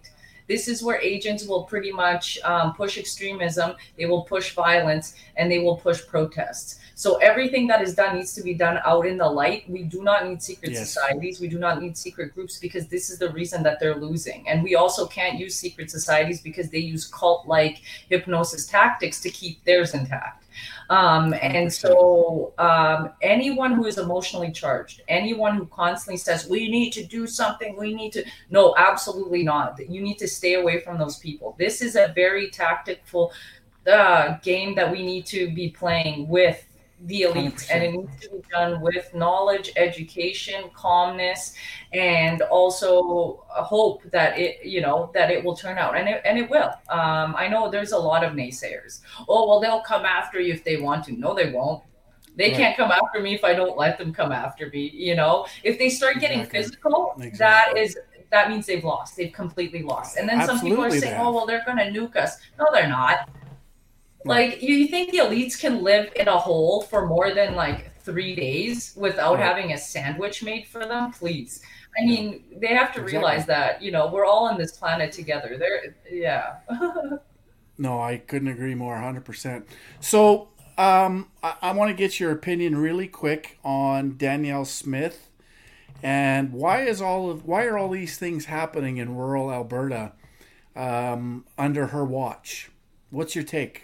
This is where agents will pretty much um, push extremism, they will push violence, and they will push protests. So everything that is done needs to be done out in the light. We do not need secret Yes. societies. We do not need secret groups, because this is the reason that they're losing. And we also can't use secret societies because they use cult-like hypnosis tactics to keep theirs intact. Um, and so um, anyone who is emotionally charged, anyone who constantly says, we need to do something, we need to, no, absolutely not. You need to stay away from those people. This is a very tactful uh, game that we need to be playing with the elites, one hundred percent. and it needs to be done with knowledge, education, calmness, and also a hope that it, you know, that it will turn out, and it, and it will. Um, I know there's a lot of naysayers. Oh, well, they'll come after you if they want to. No, they won't. They Right. can't come after me if I don't let them come after me. You know, if they start getting Exactly. physical, that Exactly. is that means they've lost. They've completely lost. And then some people are Absolutely saying, they oh, have. well, they're going to nuke us. No, they're not. Like, you think the elites can live in a hole for more than like three days without Right. having a sandwich made for them? Please. I mean, they have to Exactly. realize that, you know, we're all on this planet together. They're, yeah. No, I couldn't agree more, one hundred percent. So um, I, I want to get your opinion really quick on Danielle Smith, and why is all of why are all these things happening in rural Alberta um, under her watch? What's your take?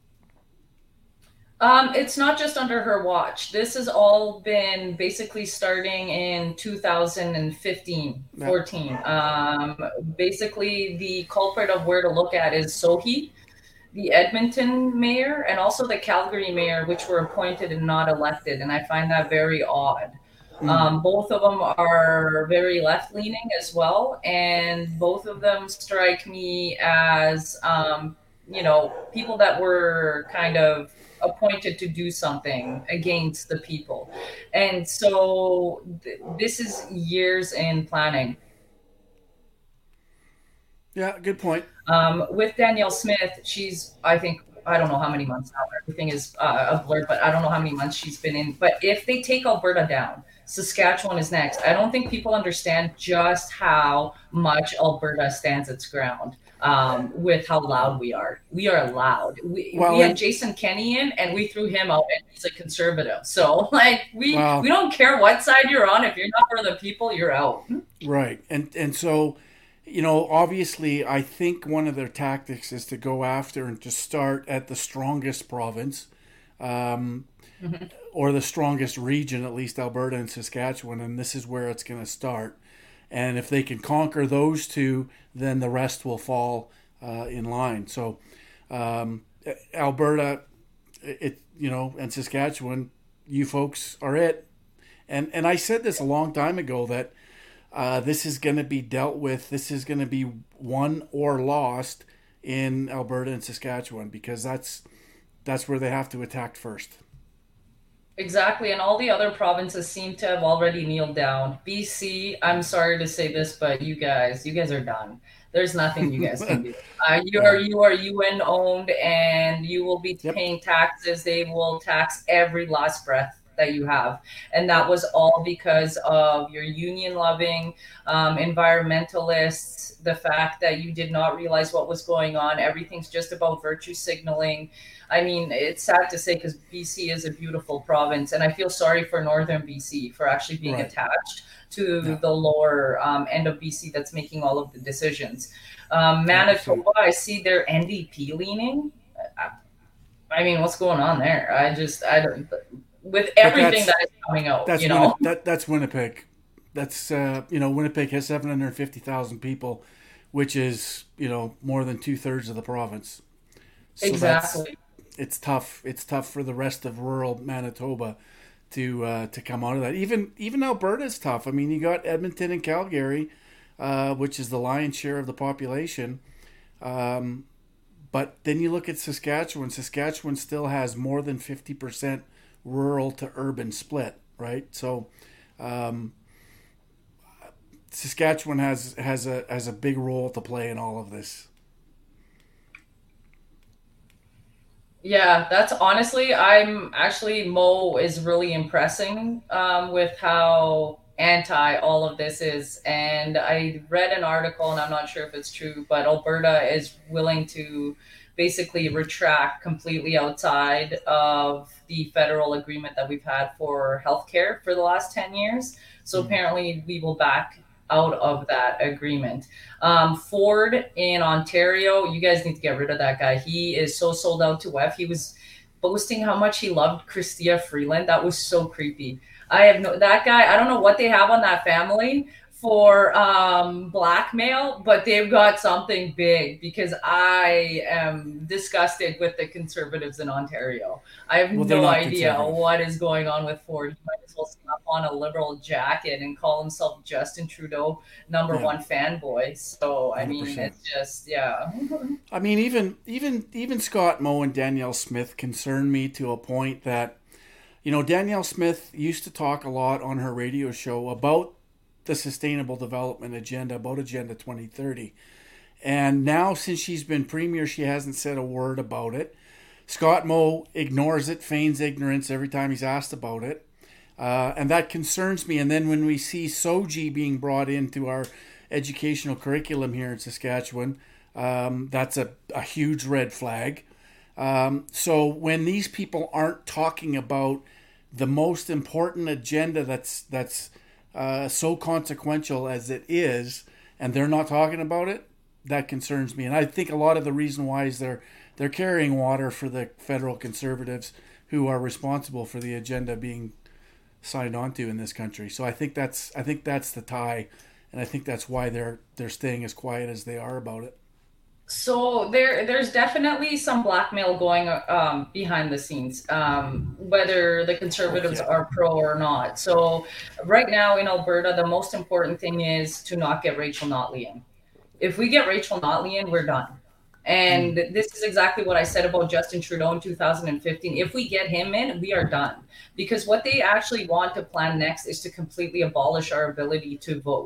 Um, it's not just under her watch. This has all been basically starting in two thousand fifteen, Yeah. fourteen. Um, basically, the culprit of where to look at is Sohi, the Edmonton mayor, and also the Calgary mayor, which were appointed and not elected. And I find that very odd. Um, both of them are very left-leaning as well, and both of them strike me as, um, you know, people that were kind of appointed to do something against the people. And so th- this is years in planning. Yeah, good point. Um, with Danielle Smith, she's, I think, I don't know how many months now. Everything is uh, a blur, but I don't know how many months she's been in. But if they take Alberta down, Saskatchewan is next. I don't think people understand just how much Alberta stands its ground um, with how loud we are. We are loud. We, Well, we had and- Jason Kenney in, and we threw him out, and he's a conservative. So, like, we Wow. we don't care what side you're on. If you're not for the people, you're out. Right. And and so, you know, obviously, I think one of their tactics is to go after and to start at the strongest province, um, or the strongest region, at least Alberta and Saskatchewan, and this is where it's going to start. And if they can conquer those two, then the rest will fall uh, in line. So, um, Alberta, it you know, and Saskatchewan, you folks are it. And and I said this a long time ago that. Uh, this is going to be dealt with. This is going to be won or lost in Alberta and Saskatchewan, because that's that's where they have to attack first. Exactly, and all the other provinces seem to have already kneeled down. B C, I'm sorry to say this, but you guys, you guys are done. There's nothing you guys can do. Uh, you are you are U N owned, and you will be Yep. paying taxes. They will tax every last breath that you have, and that was all because of your union-loving um, environmentalists. The fact that you did not realize what was going on. Everything's just about virtue signaling. I mean, it's sad to say, because B C is a beautiful province, and I feel sorry for northern B C for actually being Right. attached to Yeah. the lower um, end of B C that's making all of the decisions. Um, Manitoba, I see their N D P leaning. I, I mean, what's going on there? I just, I don't, with everything that's- that is coming out, That's you know? Winni- that that's Winnipeg. That's uh, you know, Winnipeg has seven hundred fifty thousand people, which is, you know, more than two thirds of the province. So that's- Exactly. it's tough. It's tough for the rest of rural Manitoba to uh, to come out of that. Even even Alberta's tough. I mean, you got Edmonton and Calgary, uh, which is the lion's share of the population. Um, but then you look at Saskatchewan. Saskatchewan still has more than fifty percent rural to urban split, right? So um, Saskatchewan has has a has a big role to play in all of this. Yeah, that's honestly, I'm actually, Mo is really impressing um, with how anti all of this is. And I read an article, and I'm not sure if it's true, but Alberta is willing to basically retract completely outside of the federal agreement that we've had for healthcare for the last ten years. So mm-hmm. apparently we will back out of that agreement. Um, Ford in Ontario, you guys need to get rid of that guy. He is so sold out to W E F. He was boasting how much he loved Chrystia Freeland. That was so creepy. I have no, that guy, I don't know what they have on that family for um, blackmail, but they've got something big, because I am disgusted with the Conservatives in Ontario. I have well, no idea what is going on with Ford. He might as well slap on a Liberal jacket and call himself Justin Trudeau number yeah. one fanboy. So, I mean, one hundred percent. It's just, yeah. I mean, even, even, even Scott Moe and Danielle Smith concern me to a point that, you know, Danielle Smith used to talk a lot on her radio show about the Sustainable Development Agenda, about Agenda twenty thirty. And now, since she's been Premier, she hasn't said a word about it. Scott Moe ignores it, feigns ignorance every time he's asked about it. Uh, and that concerns me. And then when we see S O G I being brought into our educational curriculum here in Saskatchewan, um, that's a, a huge red flag. Um, so when these people aren't talking about the most important agenda that's that's uh, so consequential as it is, and they're not talking about it, that concerns me. And I think a lot of the reason why is they're they're carrying water for the federal Conservatives who are responsible for the agenda being signed onto in this country. So I think that's I think that's the tie, and I think that's why they're they're staying as quiet as they are about it. So there, there's definitely some blackmail going um, behind the scenes, um, whether the Conservatives oh, yeah. are pro or not. So right now in Alberta, the most important thing is to not get Rachel Notley in. If we get Rachel Notley in, we're done. And mm. this is exactly what I said about Justin Trudeau in two thousand fifteen. If we get him in, we are done. Because what they actually want to plan next is to completely abolish our ability to vote.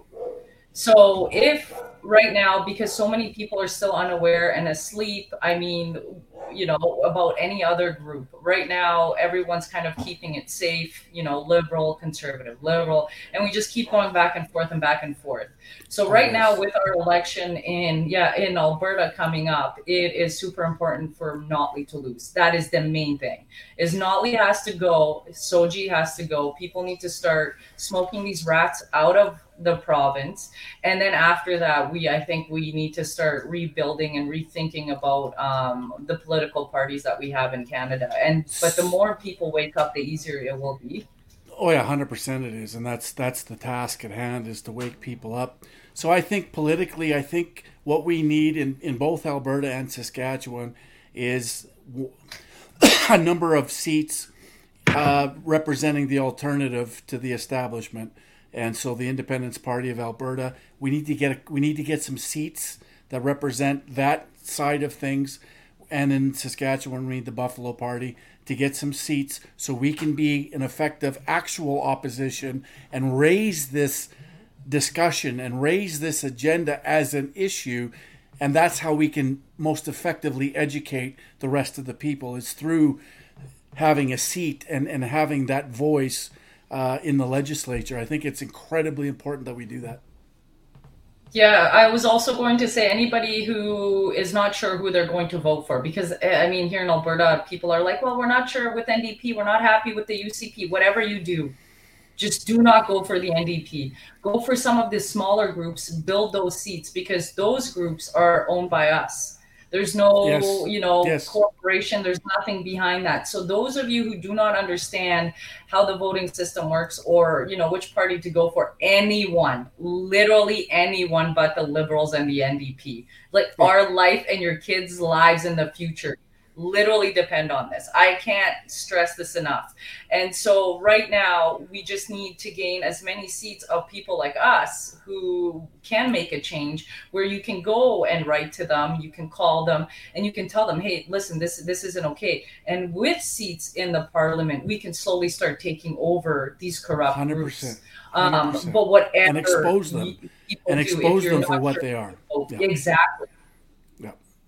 So if right now, because so many people are still unaware and asleep, I mean, you know, about any other group, right now, everyone's kind of keeping it safe, you know, liberal, conservative, liberal, and we just keep going back and forth and back and forth. So right now with our election in, yeah, in Alberta coming up, it is super important for Notley to lose. That is the main thing, is Notley has to go, S O G I has to go. People need to start smoking these rats out of the province. And then after that, we, I think we need to start rebuilding and rethinking about um, the political parties that we have in Canada. And, but the more people wake up, the easier it will be. Oh yeah, one hundred percent it is. And that's, that's the task at hand, is to wake people up. So I think politically, I think what we need in, in both Alberta and Saskatchewan is a number of seats uh, representing the alternative to the establishment. And so the Independence Party of Alberta, we need to get we need to get some seats that represent that side of things. And in Saskatchewan, we need the Buffalo Party to get some seats so we can be an effective actual opposition and raise this discussion and raise this agenda as an issue. And that's how we can most effectively educate the rest of the people, is through having a seat and, and having that voice Uh, in the legislature. I think it's incredibly important that we do that. Yeah, I was also going to say anybody who is not sure who they're going to vote for, because I mean, here in Alberta, people are like, well, we're not sure with N D P, we're not happy with the U C P. Whatever you do, just do not go for the N D P. Go for some of the smaller groups, build those seats, because those groups are owned by us. There's no, yes. you know, yes. corporation. There's nothing behind that. So those of you who do not understand how the voting system works, or, you know, which party to go for, anyone, literally anyone but the Liberals and the N D P. Like yeah. our life and your kids' lives in the future literally depend on this. I can't stress this enough. And so right now, we just need to gain as many seats of people like us who can make a change, where you can go and write to them, you can call them, and you can tell them, hey, listen, this, this isn't okay. And with seats in the parliament, we can slowly start taking over these corrupt one hundred percent, one hundred percent. Um, but whatever. And expose them. And expose them for what they are. Yeah. Exactly. Yeah.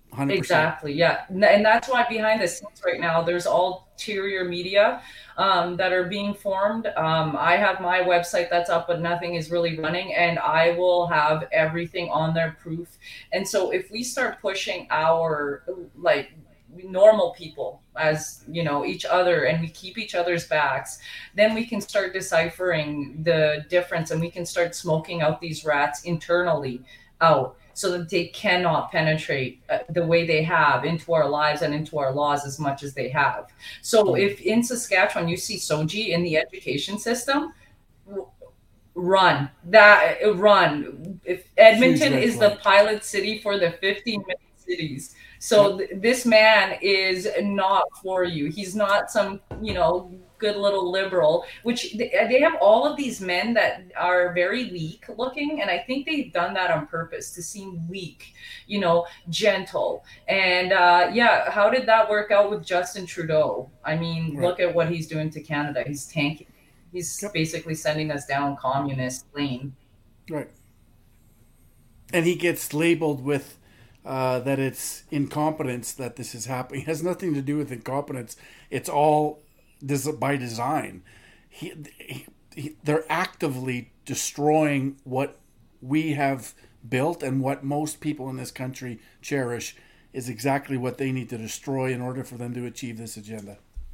one hundred percent. Exactly. Yeah. N- And that's why behind the scenes right now, there's ulterior media um, that are being formed. Um, I have my website that's up, but nothing is really running, and I will have everything on there, proof. And so if we start pushing our like normal people as you know each other, and we keep each other's backs, then we can start deciphering the difference, and we can start smoking out these rats internally out, so that they cannot penetrate uh, the way they have into our lives and into our laws as much as they have. So if in Saskatchewan you see Soji in the education system, r- run that run. If Edmonton red is the flag. pilot city for the fifteen minute cities, so th- this man is not for you. He's not some, you know, good little liberal, which they, they have all of these men that are very weak looking. And I think they've done that on purpose to seem weak, you know, gentle. And uh, yeah, how did that work out with Justin Trudeau? I mean, Right. look at what he's doing to Canada. He's tanking. He's Yep. basically sending us down communist lane. Right. And he gets labeled with uh, that it's incompetence that this is happening. It has nothing to do with incompetence. It's all des- by design. He, he, he, they're actively destroying what we have built, and what most people in this country cherish is exactly what they need to destroy in order for them to achieve this agenda.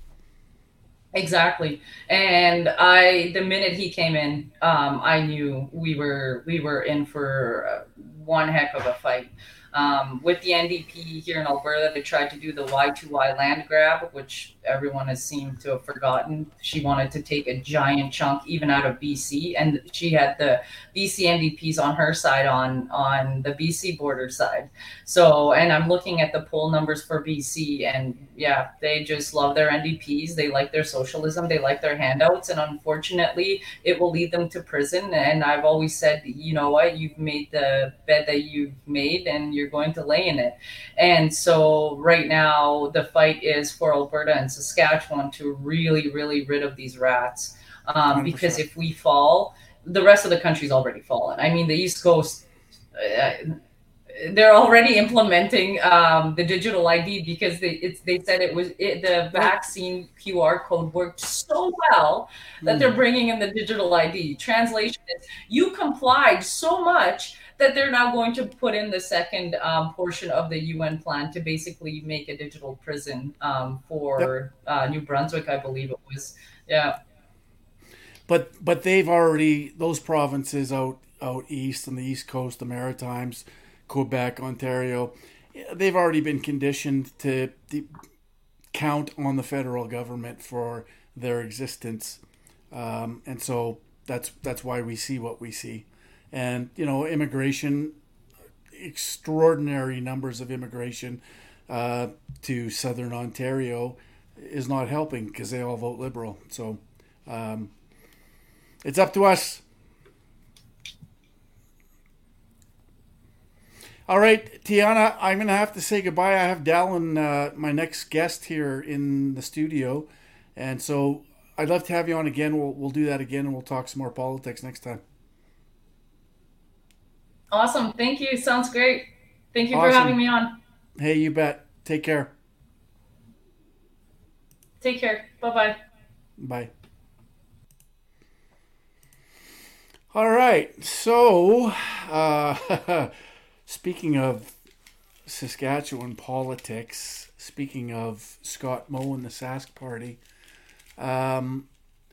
Exactly. And I, the minute he came in, um, I knew we were we were in for uh, one heck of a fight. Um, with the N D P here in Alberta, they tried to do the Y two Y land grab, which everyone has seemed to have forgotten. She wanted to take a giant chunk even out of B C, and she had the B C N D Ps on her side, on on the B C border side. So, and I'm looking at the poll numbers for B C, and yeah, they just love their N D Ps. They like their socialism. They like their handouts, and unfortunately, it will lead them to prison. And I've always said, you know what, you've made the bed that you've made, and you're going to lay in it. And so right now, the fight is for Alberta and Saskatchewan to really, really rid of these rats. Um, because if we fall, the rest of the country's already fallen. I mean, the East Coast, uh, they're already implementing um, the digital I D, because they it's, they said it was it, the vaccine Q R code worked so well that they're bringing in the digital I D. Translation is, you complied so much that they're now going to put in the second um, portion of the U N plan to basically make a digital prison um, for yep. uh, New Brunswick, I believe it was. Yeah. But but they've already, those provinces out out east on the East Coast, the Maritimes, Quebec, Ontario, they've already been conditioned to de- count on the federal government for their existence, um, and so that's that's why we see what we see. And you know, immigration, extraordinary numbers of immigration uh, to southern Ontario is not helping, because they all vote Liberal. So um, it's up to us. All right, Tiana, I'm going to have to say goodbye. I have Dallin, uh, my next guest here in the studio. And so I'd love to have you on again. We'll, we'll do that again, and we'll talk some more politics next time. Awesome. Thank you. Sounds great. Thank you Awesome. for having me on. Hey, you bet. Take care. Take care. Bye-bye. Bye. All right. So, uh, speaking of Saskatchewan politics, speaking of Scott Moe and the Sask Party, um,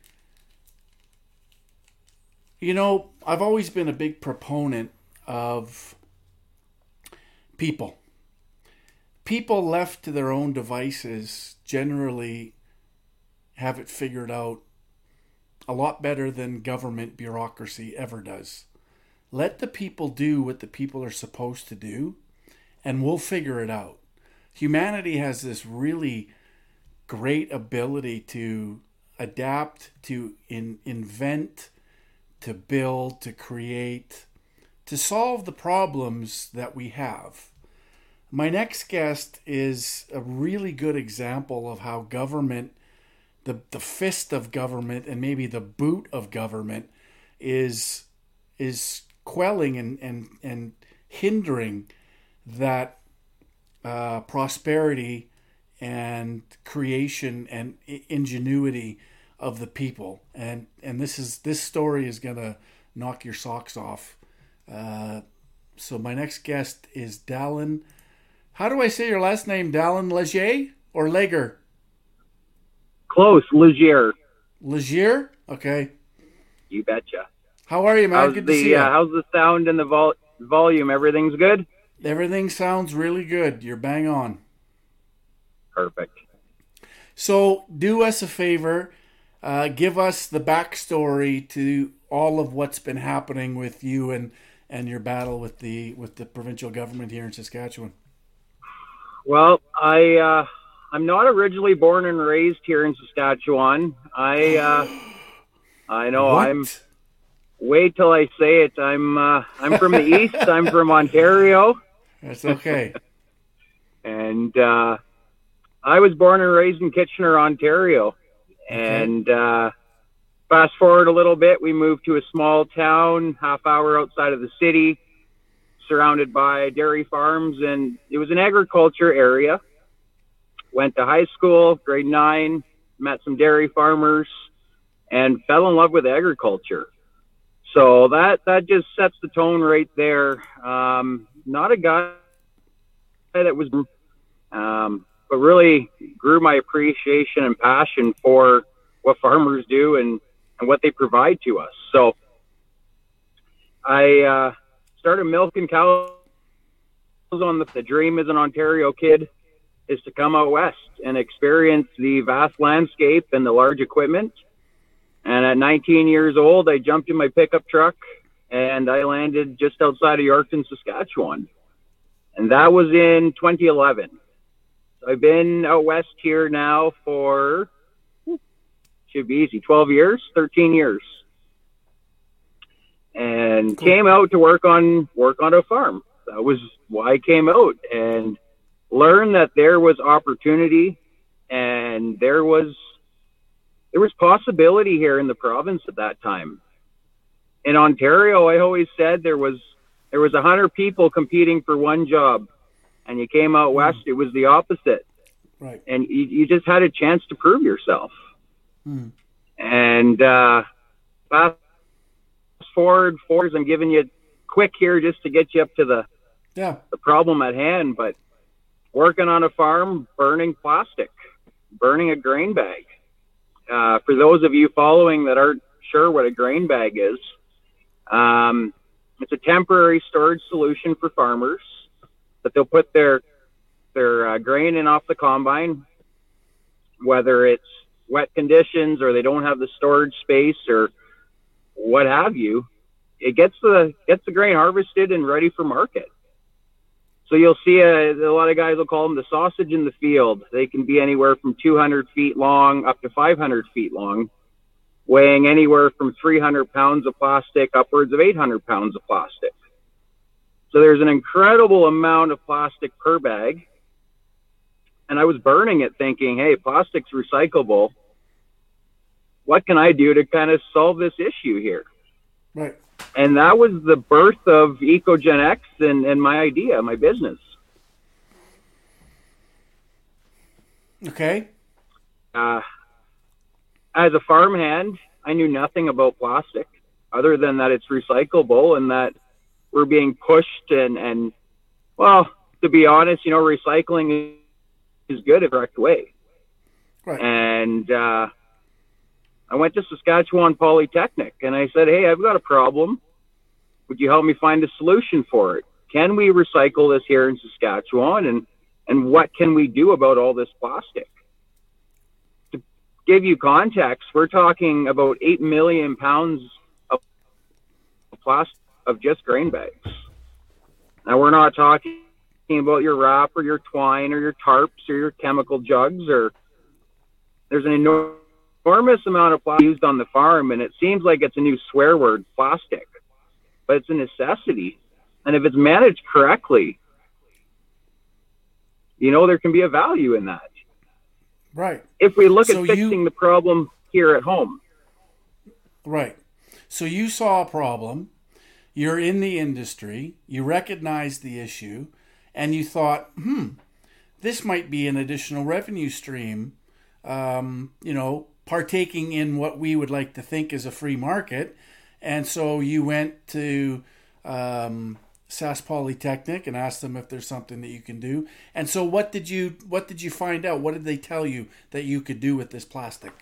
you know, I've always been a big proponent of people. People left to their own devices generally have it figured out a lot better than government bureaucracy ever does. Let the people do what the people are supposed to do, and we'll figure it out. Humanity has this really great ability to adapt, to in, invent, to build, to create, to solve the problems that we have. My next guest is a really good example of how government, the, the fist of government, and maybe the boot of government is is quelling and, and, and hindering that uh, prosperity and creation and i- ingenuity of the people. And and this is this story is gonna knock your socks off. Uh, so my next guest is Dallin. How do I say your last name? Dallin Leger or Leger? Close, Legier. Legier? Okay. You betcha. How are you, man? How's Good to the see you. uh, how's the sound and the vol- volume? Everything's good? Everything sounds really good. You're bang on. Perfect. So do us a favor. Uh, give us the backstory to all of what's been happening with you and, and your battle with the with the provincial government here in Saskatchewan. Well, I uh, I'm not originally born and raised here in Saskatchewan. I uh, I know What? I'm. Wait till I say it. I'm uh, I'm from the east. I'm from Ontario, That's okay. and uh, I was born and raised in Kitchener, Ontario. And uh, fast forward a little bit, we moved to a small town, half hour outside of the city, surrounded by dairy farms, and it was an agriculture area. Went to high school, grade nine, met some dairy farmers, and fell in love with agriculture. So that that just sets the tone right there. Um, not a guy that was, um, but really grew my appreciation and passion for what farmers do and, and what they provide to us. So I uh, started milking cows on the, the dream as an Ontario kid is to come out west and experience the vast landscape and the large equipment. And at nineteen years old, I jumped in my pickup truck and I landed just outside of Yorkton, Saskatchewan. And that was in twenty eleven. So I've been out west here now for, should be easy, twelve years, thirteen years. And Cool. came out to work on work on a farm. That was why I came out, and learned that there was opportunity and there was there was possibility here in the province at that time. In Ontario, I always said there was there was a hundred people competing for one job, and you came out west, it was the opposite. Right. And you, you just had a chance to prove yourself. Hmm. And uh, fast forward, four years, I'm giving you quick here just to get you up to the, Yeah. the problem at hand. But working on a farm, burning plastic, burning a grain bag. Uh, for those of you following that aren't sure what a grain bag is, um, it's a temporary storage solution for farmers that they'll put their their uh, grain in off the combine, whether it's wet conditions or they don't have the storage space or what have you. It gets the gets the grain harvested and ready for market. So you'll see a, a lot of guys will call them the sausage in the field. They can be anywhere from two hundred feet long up to five hundred feet long, weighing anywhere from three hundred pounds of plastic upwards of eight hundred pounds of plastic. So there's an incredible amount of plastic per bag. And I was burning it thinking, hey, plastic's recyclable. What can I do to kind of solve this issue here? Right. And that was the birth of EcoGen X and, and my idea, my business. Okay. Uh, as a farmhand, I knew nothing about plastic other than that it's recyclable and that we're being pushed and, and well, to be honest, you know, recycling is good the correct way. Right. And uh, I went to Saskatchewan Polytechnic and I said, hey, I've got a problem. Would you help me find a solution for it? Can we recycle this here in Saskatchewan? And, and what can we do about all this plastic? To give you context, we're talking about eight million pounds of plastic of just grain bags. Now, we're not talking about your wrap or your twine or your tarps or your chemical jugs. Or there's an enormous enormous amount of plastic used on the farm, and it seems like it's a new swear word, plastic, but it's a necessity. And if it's managed correctly, you know, there can be a value in that. Right. If we look So at fixing you- the problem here at home. Right. So you saw a problem, you're in the industry, you recognized the issue, and you thought, hmm, this might be an additional revenue stream, um, you know, partaking in what we would like to think is a free market. And so you went to um, Sask Polytechnic and asked them if there's something that you can do. And so what did you what did you find out? What did they tell you that you could do with this plastic?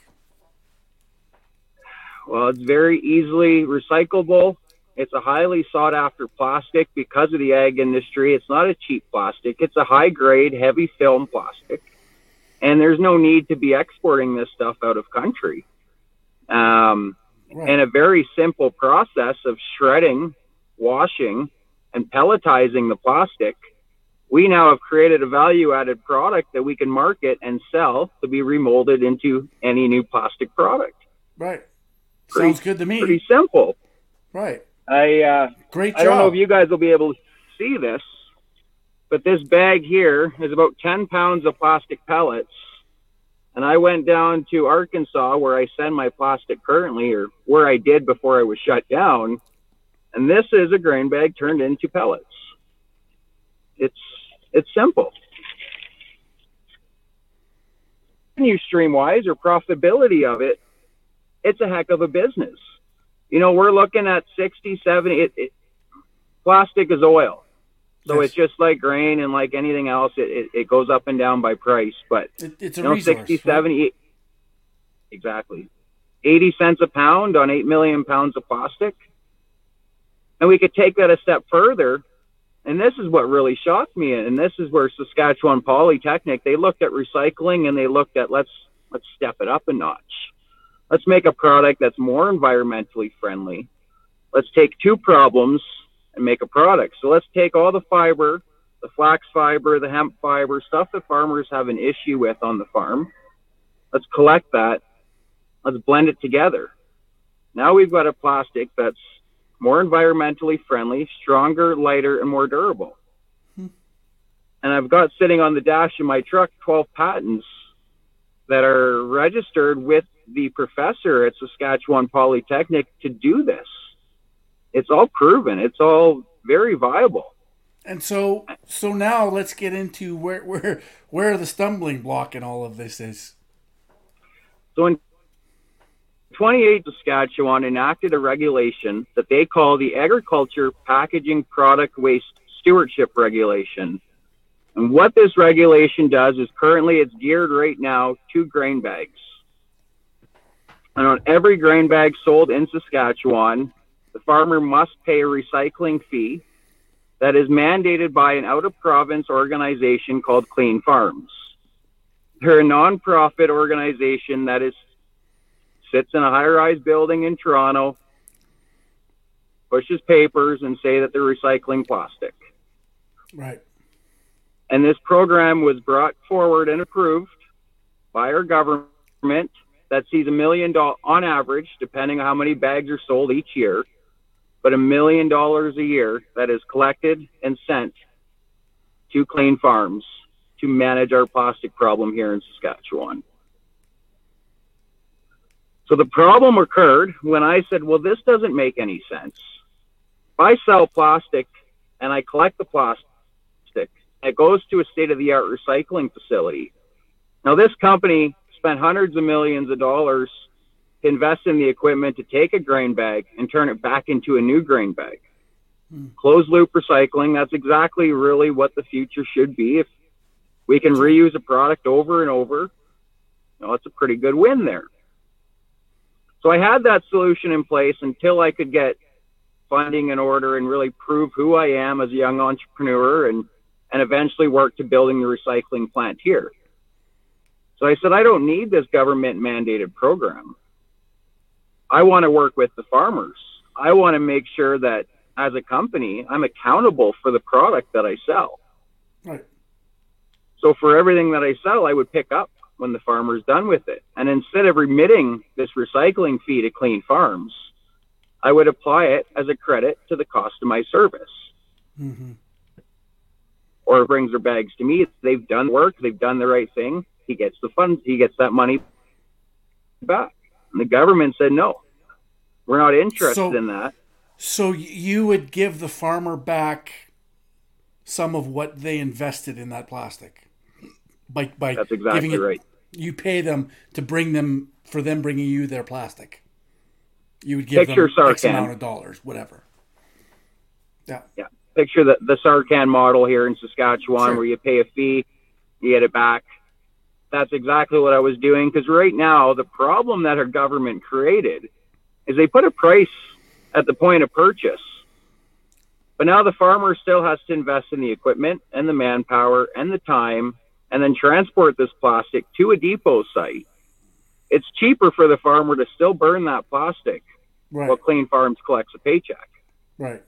Well, it's very easily recyclable. It's a highly sought after plastic because of the ag industry. It's not a cheap plastic. It's a high grade, heavy film plastic. And there's no need to be exporting this stuff out of country. Um, right. And a very simple process of shredding, washing, and pelletizing the plastic, we now have created a value-added product that we can market and sell to be remolded into any new plastic product. Right. Pretty, Sounds good to me. Pretty simple. Right. I uh, Great job. I don't know if you guys will be able to see this, but this bag here is about ten pounds of plastic pellets. And I went down to Arkansas, where I send my plastic currently, or where I did before I was shut down. And this is a grain bag turned into pellets. It's it's simple. Revenue stream wise, or profitability of it, it's a heck of a business. You know, we're looking at sixty, seventy. It, it, plastic is oil. So yes. It's just like grain and like anything else. It, it, it goes up and down by price. But it, it's a you know, resource, sixty, seventy, right? Exactly. eighty cents a pound on eight million pounds of plastic. And we could take that a step further. And this is what really shocked me. And this is where Saskatchewan Polytechnic, they looked at recycling and they looked at, let's let's step it up a notch. Let's make a product that's more environmentally friendly. Let's take two problems and make a product. So let's take all the fiber, the flax fiber, the hemp fiber, stuff that farmers have an issue with on the farm. Let's collect that. Let's blend it together. Now we've got a plastic that's more environmentally friendly, stronger, lighter, and more durable. Hmm. And I've got sitting on the dash of my truck twelve patents that are registered with the professor at Saskatchewan Polytechnic to do this. It's all proven. It's all very viable. And so, so now let's get into where where where the stumbling block in all of this is. So in twenty-eight, Saskatchewan enacted a regulation that they call the Agriculture Packaging Product Waste Stewardship Regulation. And what this regulation does is currently it's geared right now to grain bags. And on every grain bag sold in Saskatchewan, the farmer must pay a recycling fee that is mandated by an out-of-province organization called Clean Farms. They're a non-profit organization that is sits in a high-rise building in Toronto, pushes papers, and say that they're recycling plastic. Right. And this program was brought forward and approved by our government that sees a million dollars on average, depending on how many bags are sold each year, but a million dollars a year that is collected and sent to Clean Farms to manage our plastic problem here in Saskatchewan. So the problem occurred when I said, well, this doesn't make any sense. If I sell plastic and I collect the plastic, it goes to a state-of-the-art recycling facility. Now, this company spent hundreds of millions of dollars to invest in the equipment to take a grain bag and turn it back into a new grain bag. Hmm. Closed-loop recycling, that's exactly really what the future should be. If we can reuse a product over and over, you know, it's a pretty good win there. So I had that solution in place until I could get funding in order and really prove who I am as a young entrepreneur and, and eventually work to building the recycling plant here. So I said, I don't need this government mandated program. I want to work with the farmers. I want to make sure that as a company, I'm accountable for the product that I sell. Right. So for everything that I sell, I would pick up when the farmer's done with it. And instead of remitting this recycling fee to Clean Farms, I would apply it as a credit to the cost of my service. Mm-hmm. Or it brings their bags to me. They've done work. They've done the right thing. He gets the funds. He gets that money back. And the government said, no, we're not interested so, in that. So you would give the farmer back some of what they invested in that plastic? By by That's exactly giving it, right. You pay them to bring them for them bringing you their plastic. You would give Picture them X Sarcan. amount of dollars, whatever. Yeah. Yeah. Picture the, the Sarcan model here in Saskatchewan Sure. where you pay a fee, you get it back. That's exactly what I was doing, because right now the problem that our government created is they put a price at the point of purchase. But now the farmer still has to invest in the equipment and the manpower and the time and then transport this plastic to a depot site. It's cheaper for the farmer to still burn that plastic Right. while Clean Farms collects a paycheck. Right.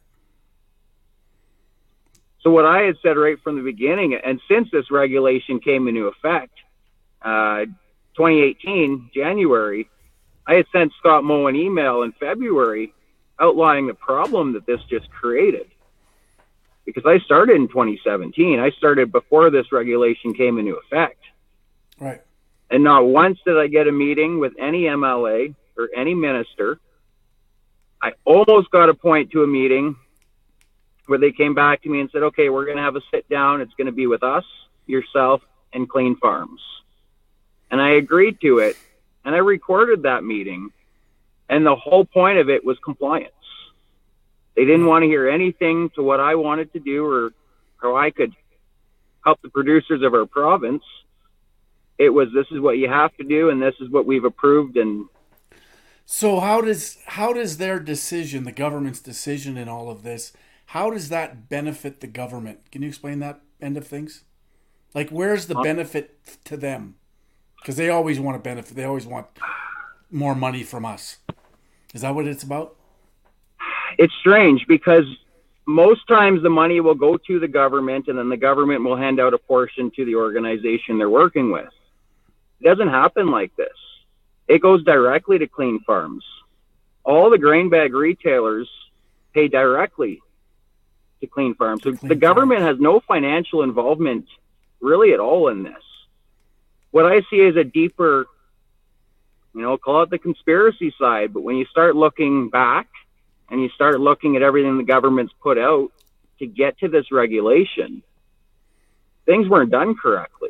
So what I had said right from the beginning, and since this regulation came into effect, uh, twenty eighteen, January, I had sent Scott Moe an email in February outlining the problem that this just created. Because I started in twenty seventeen. I started before this regulation came into effect. Right. And not once did I get a meeting with any M L A or any minister. I almost got a point to a meeting where they came back to me and said, okay, we're going to have a sit down. It's going to be with us, yourself, and Clean Farms. And I agreed to it. And I recorded that meeting. And the whole point of it was compliance. They didn't want to hear anything to what I wanted to do or how I could help the producers of our province. It was, this is what you have to do, and this is what we've approved. And So how does how does their decision, the government's decision in all of this, how does that benefit the government? Can you explain that end of things? Like, where's the benefit to them? Because they always want to benefit. They always want more money from us. Is that what it's about? it's strange because most times the money will go to the government and then the government will hand out a portion to the organization they're working with. It doesn't happen like this. It goes directly to Clean Farms. All the grain bag retailers pay directly to Clean Farms. So Clean the government Farms. has no financial involvement really at all in this. What I see is a deeper, you know, call it the conspiracy side, but when you start looking back and you start looking at everything the government's put out to get to this regulation, things weren't done correctly.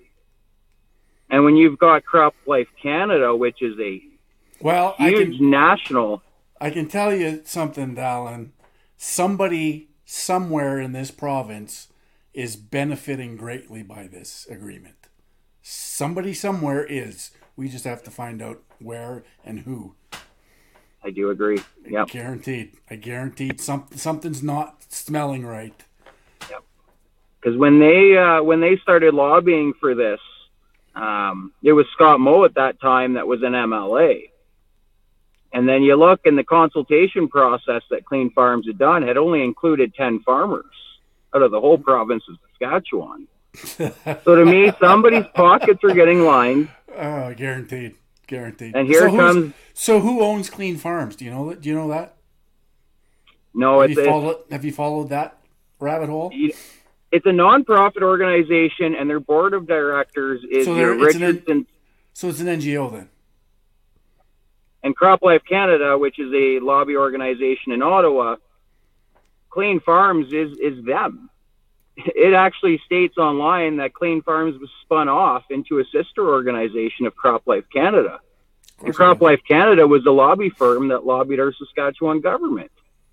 And when you've got Crop Life Canada, which is a Well, I huge can national, I can tell you something, Dallin. Somebody somewhere in this province is benefiting greatly by this agreement. Somebody somewhere is. We just have to find out where and who. I do agree. Yep. Guaranteed. I guaranteed some, something's not smelling right. Because when they uh, when they started lobbying for this, um, it was Scott Moe at that time that was an M L A. And then you look in the consultation process that Clean Farms had done had only included ten farmers out of the whole province of Saskatchewan. So to me, somebody's pockets are getting lined. Oh, guaranteed. Guaranteed. And here so it who's- comes- So who owns Clean Farms? Do you know that? Do you know that? No, Have it's, you it's, followed have you followed that rabbit hole? it's a nonprofit organization, and their board of directors is So your there- it's an- Richardson So it's an N G O then. and Crop Life Canada, which is a lobby organization in Ottawa. Clean Farms is is them. It actually states online that Clean Farms was spun off into a sister organization of Crop Life Canada. And Crop Life Canada was a lobby firm that lobbied our Saskatchewan government.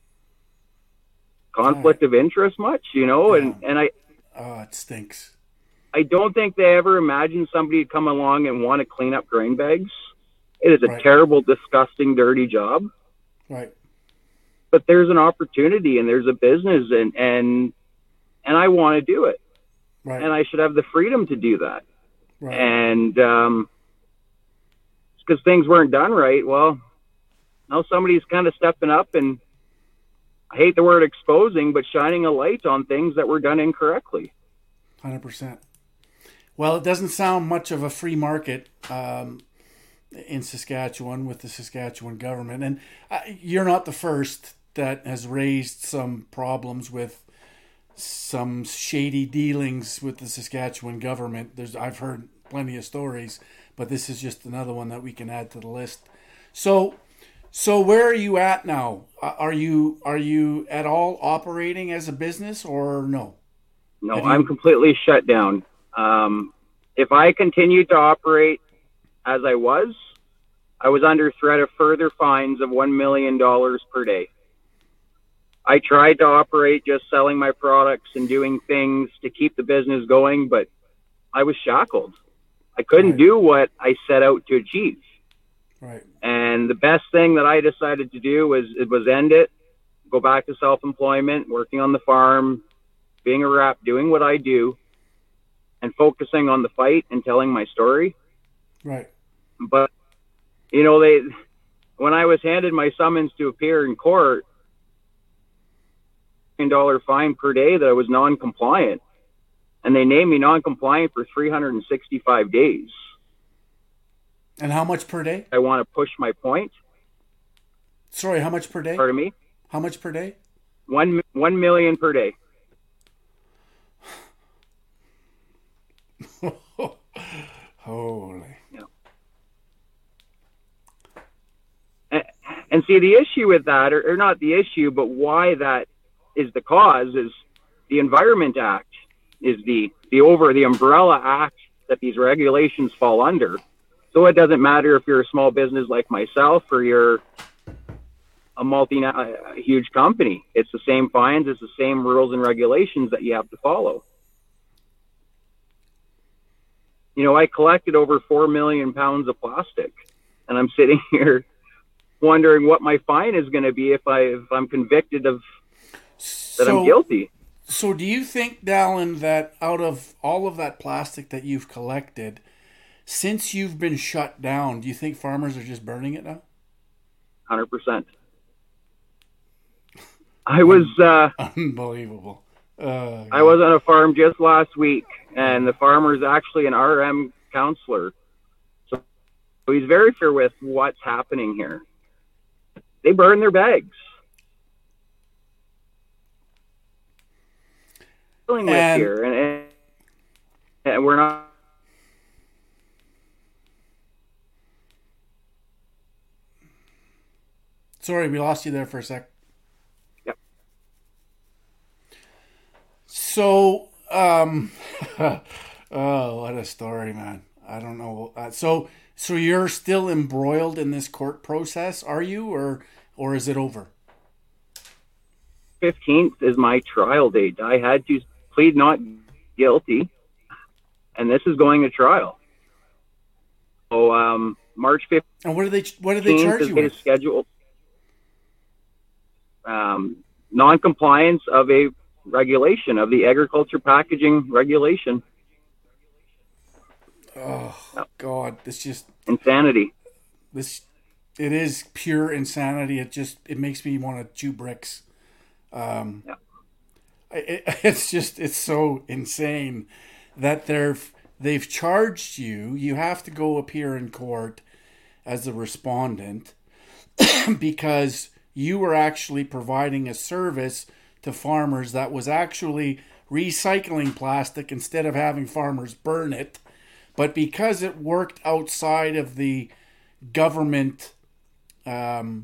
Conflict of interest much, you know, and, and I, Oh, it stinks. I don't think they ever imagined somebody would come along and want to clean up grain bags. It is a Right. terrible, disgusting, dirty job. Right. But there's an opportunity and there's a business and, and, and I want to do it. Right. And I should have the freedom to do that. right. And, um, because things weren't done right, well, now somebody's kind of stepping up and I hate the word exposing, but shining a light on things that were done incorrectly. one hundred percent. Well, it doesn't sound much of a free market um, in Saskatchewan with the Saskatchewan government. And uh, you're not the first that has raised some problems with some shady dealings with the Saskatchewan government. There's I've heard plenty of stories, but this is just another one that we can add to the list. So, so where are you at now? Uh, Are you are you at all operating as a business or no? No, Have you- I'm completely shut down. Um, if I continued to operate as I was, I was under threat of further fines of one million dollars per day. I tried to operate just selling my products and doing things to keep the business going, but I was shackled. I couldn't Right. do what I set out to achieve. Right. And the best thing that I decided to do was it was end it, go back to self-employment, working on the farm, being a rep, doing what I do, and focusing on the fight and telling my story. Right. But, you know, they when I was handed my summons to appear in court, one dollar fine per day that I was non-compliant, and they named me non-compliant for three hundred sixty-five days. And how much per day? I want to push my point. Sorry, how much per day? Pardon me? How much per day? One, one million per day. Holy. Yeah. And, and see, the issue with that, or, or not the issue, but why that is the cause, is the Environment Act is the, the over, the umbrella act that these regulations fall under. So it doesn't matter if you're a small business like myself or you're a multi, a huge company. It's the same fines, it's the same rules and regulations that you have to follow. You know, I collected over four million pounds of plastic, and I'm sitting here wondering what my fine is going to be if I if I'm convicted of that So- I'm guilty. So do you think, Dallin, that out of all of that plastic that you've collected, since you've been shut down, do you think farmers are just burning it now? one hundred percent. I was uh, Unbelievable. Uh, I was on a farm just last week, and the farmer is actually an R M counselor. So he's very familiar with what's happening here. They burn their bags. Dealing with And- here, and, and and we're not. Sorry, we lost you there for a sec. Yep. So, um, oh, what a story, man. I don't know. Uh, so, so you're still embroiled in this court process, are you, or or is it over? fifteenth is my trial date. I had to plead not guilty, and this is going to trial. So um, March fifteenth And what do they what do they charge is you the with? schedule. Um, non-compliance of a regulation, of the agriculture packaging regulation. Oh God, this just Insanity. this it is pure insanity. It just it makes me want to chew bricks. Um, Yeah. it, it's just it's so insane that they're they've charged you. You have to go appear in court as a respondent because you were actually providing a service to farmers that was actually recycling plastic instead of having farmers burn it. But because it worked outside of the government um,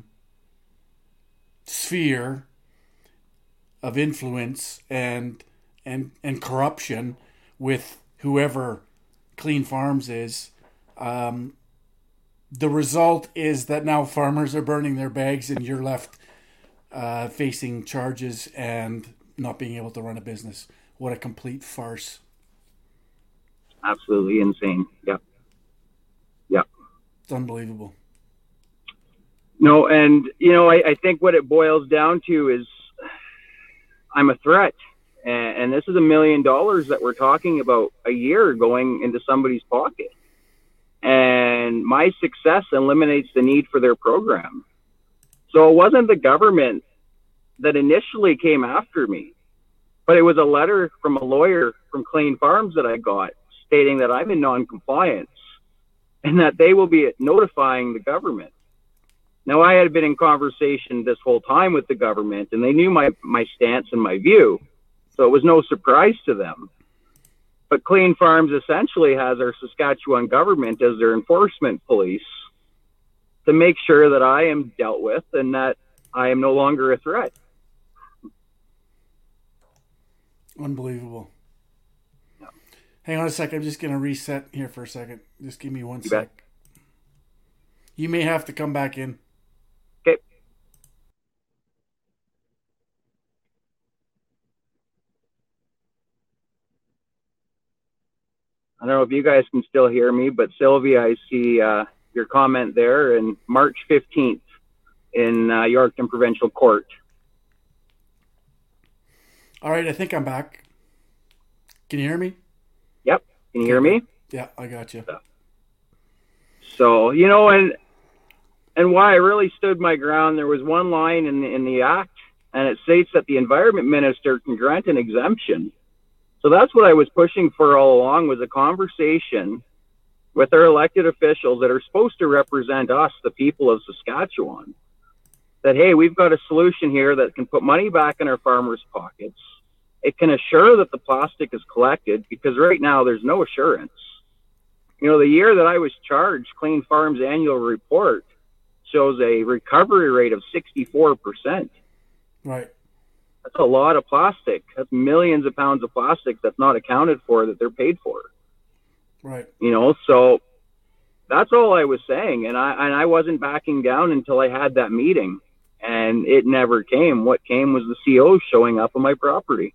sphere of influence and and and corruption with whoever Clean Farms is, um, the result is that now farmers are burning their bags and you're left uh, facing charges and not being able to run a business. What a complete farce. Absolutely insane. Yeah. Yeah. It's unbelievable. No, and, you know, I, I think what it boils down to is I'm a threat. And, and this is a million dollars that we're talking about a year going into somebody's pocket. And my success eliminates the need for their program. So it wasn't the government that initially came after me, but it was a letter from a lawyer from Clean Farms that I got stating that I'm in non-compliance and that they will be notifying the government. Now, I had been in conversation this whole time with the government, and they knew my, my stance and my view, so it was no surprise to them. But Clean Farms essentially has our Saskatchewan government as their enforcement police to make sure that I am dealt with and that I am no longer a threat. Unbelievable. Hang on a sec. I'm just going to reset here for a second. Just give me one You sec. bet. You may have to come back in. Okay. I don't know if you guys can still hear me, but Sylvia, I see uh, your comment there, and March fifteenth in uh, Yorkton Provincial Court. All right, I think I'm back. Can you hear me? Yep. Can you hear me? Yeah, I got you. So, you know, and and why I really stood my ground, there was one line in the, in the act, and it states that the environment minister can grant an exemption. So that's what I was pushing for all along, was a conversation with our elected officials that are supposed to represent us, the people of Saskatchewan, that, hey, we've got a solution here that can put money back in our farmers' pockets. It can assure that the plastic is collected, because right now there's no assurance. You know, the year that I was charged, Clean Farms' annual report shows a recovery rate of sixty-four percent. Right. That's a lot of plastic. That's millions of pounds of plastic that's not accounted for, that they're paid for. Right. You know, so that's all I was saying. And I, and I wasn't backing down until I had that meeting, and it never came. What came was the C O showing up on my property.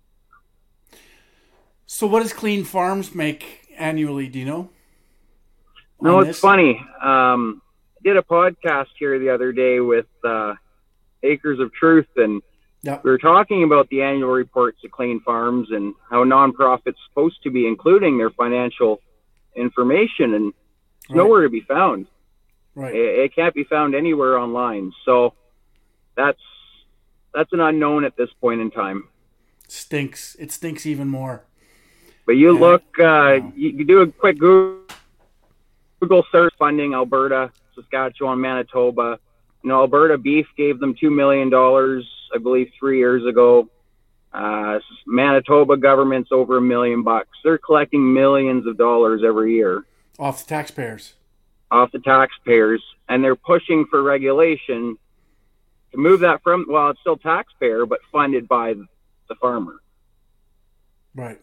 So what does Clean Farms make annually? Do you know? No, On it's this? funny. Um, I did a podcast here the other day with uh, Acres of Truth, and Yep. we were talking about the annual reports of Clean Farms and how nonprofits supposed to be including their financial information, and it's Right. nowhere to be found. Right. It, it can't be found anywhere online. So that's that's an unknown at this point in time. Stinks. It stinks even more. But you Yeah. look, uh, you, you do a quick Google, Google search, funding Alberta, Saskatchewan, Manitoba. You know, Alberta Beef gave them two million dollars, I believe, three years ago. Uh, Manitoba government's over a million bucks. They're collecting millions of dollars every year Off the taxpayers. off the taxpayers, and they're pushing for regulation to move that from, well, it's still taxpayer, but funded by the farmer. Right.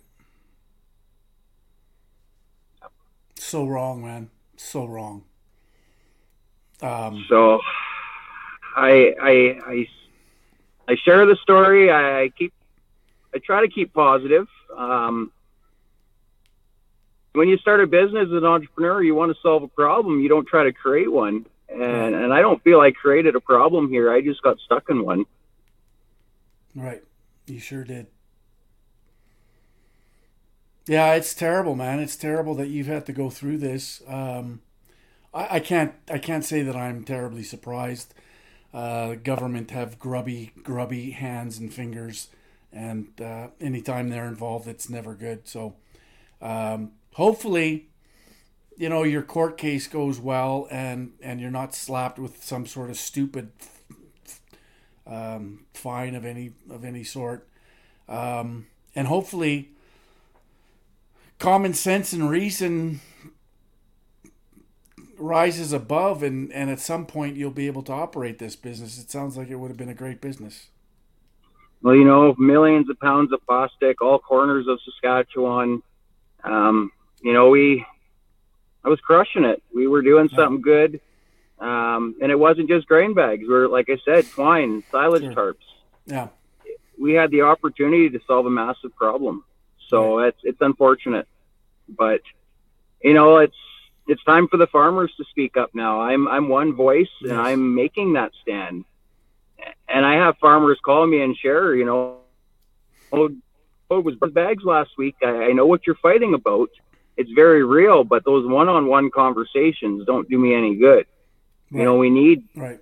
So wrong, man. So wrong. Um, So I, I, I, I share the story. I, I keep, I try to keep positive. Um, when you start a business as an entrepreneur, you want to solve a problem. You don't try to create one. And, and I don't feel I created a problem here. I just got stuck in one. right. You sure did. Yeah, it's terrible, man. It's terrible that you've had to go through this. Um, I, I can't. I can't say that I'm terribly surprised. Uh, government have grubby, grubby hands and fingers, and uh, anytime they're involved, it's never good. So, um, hopefully, you know, your court case goes well, and and you're not slapped with some sort of stupid um, fine of any of any sort, um, and hopefully, common sense and reason rises above, and, and at some point you'll be able to operate this business. It sounds like it would have been a great business. Well, you know, millions of pounds of plastic, all corners of Saskatchewan. Um, you know, we, I was crushing it. We were doing something good. Um, and it wasn't just grain bags. We were, like I said, twine, silage Sure. tarps. Yeah. We had the opportunity to solve a massive problem. So it's, it's unfortunate, but you know, it's, it's time for the farmers to speak up now. I'm, I'm one voice, Yes. and I'm making that stand. And I have farmers call me and share, you know, oh, oh it was bags last week. I, I know what you're fighting about. It's very real, but those one-on-one conversations don't do me any good. Right. You know, we need, Right.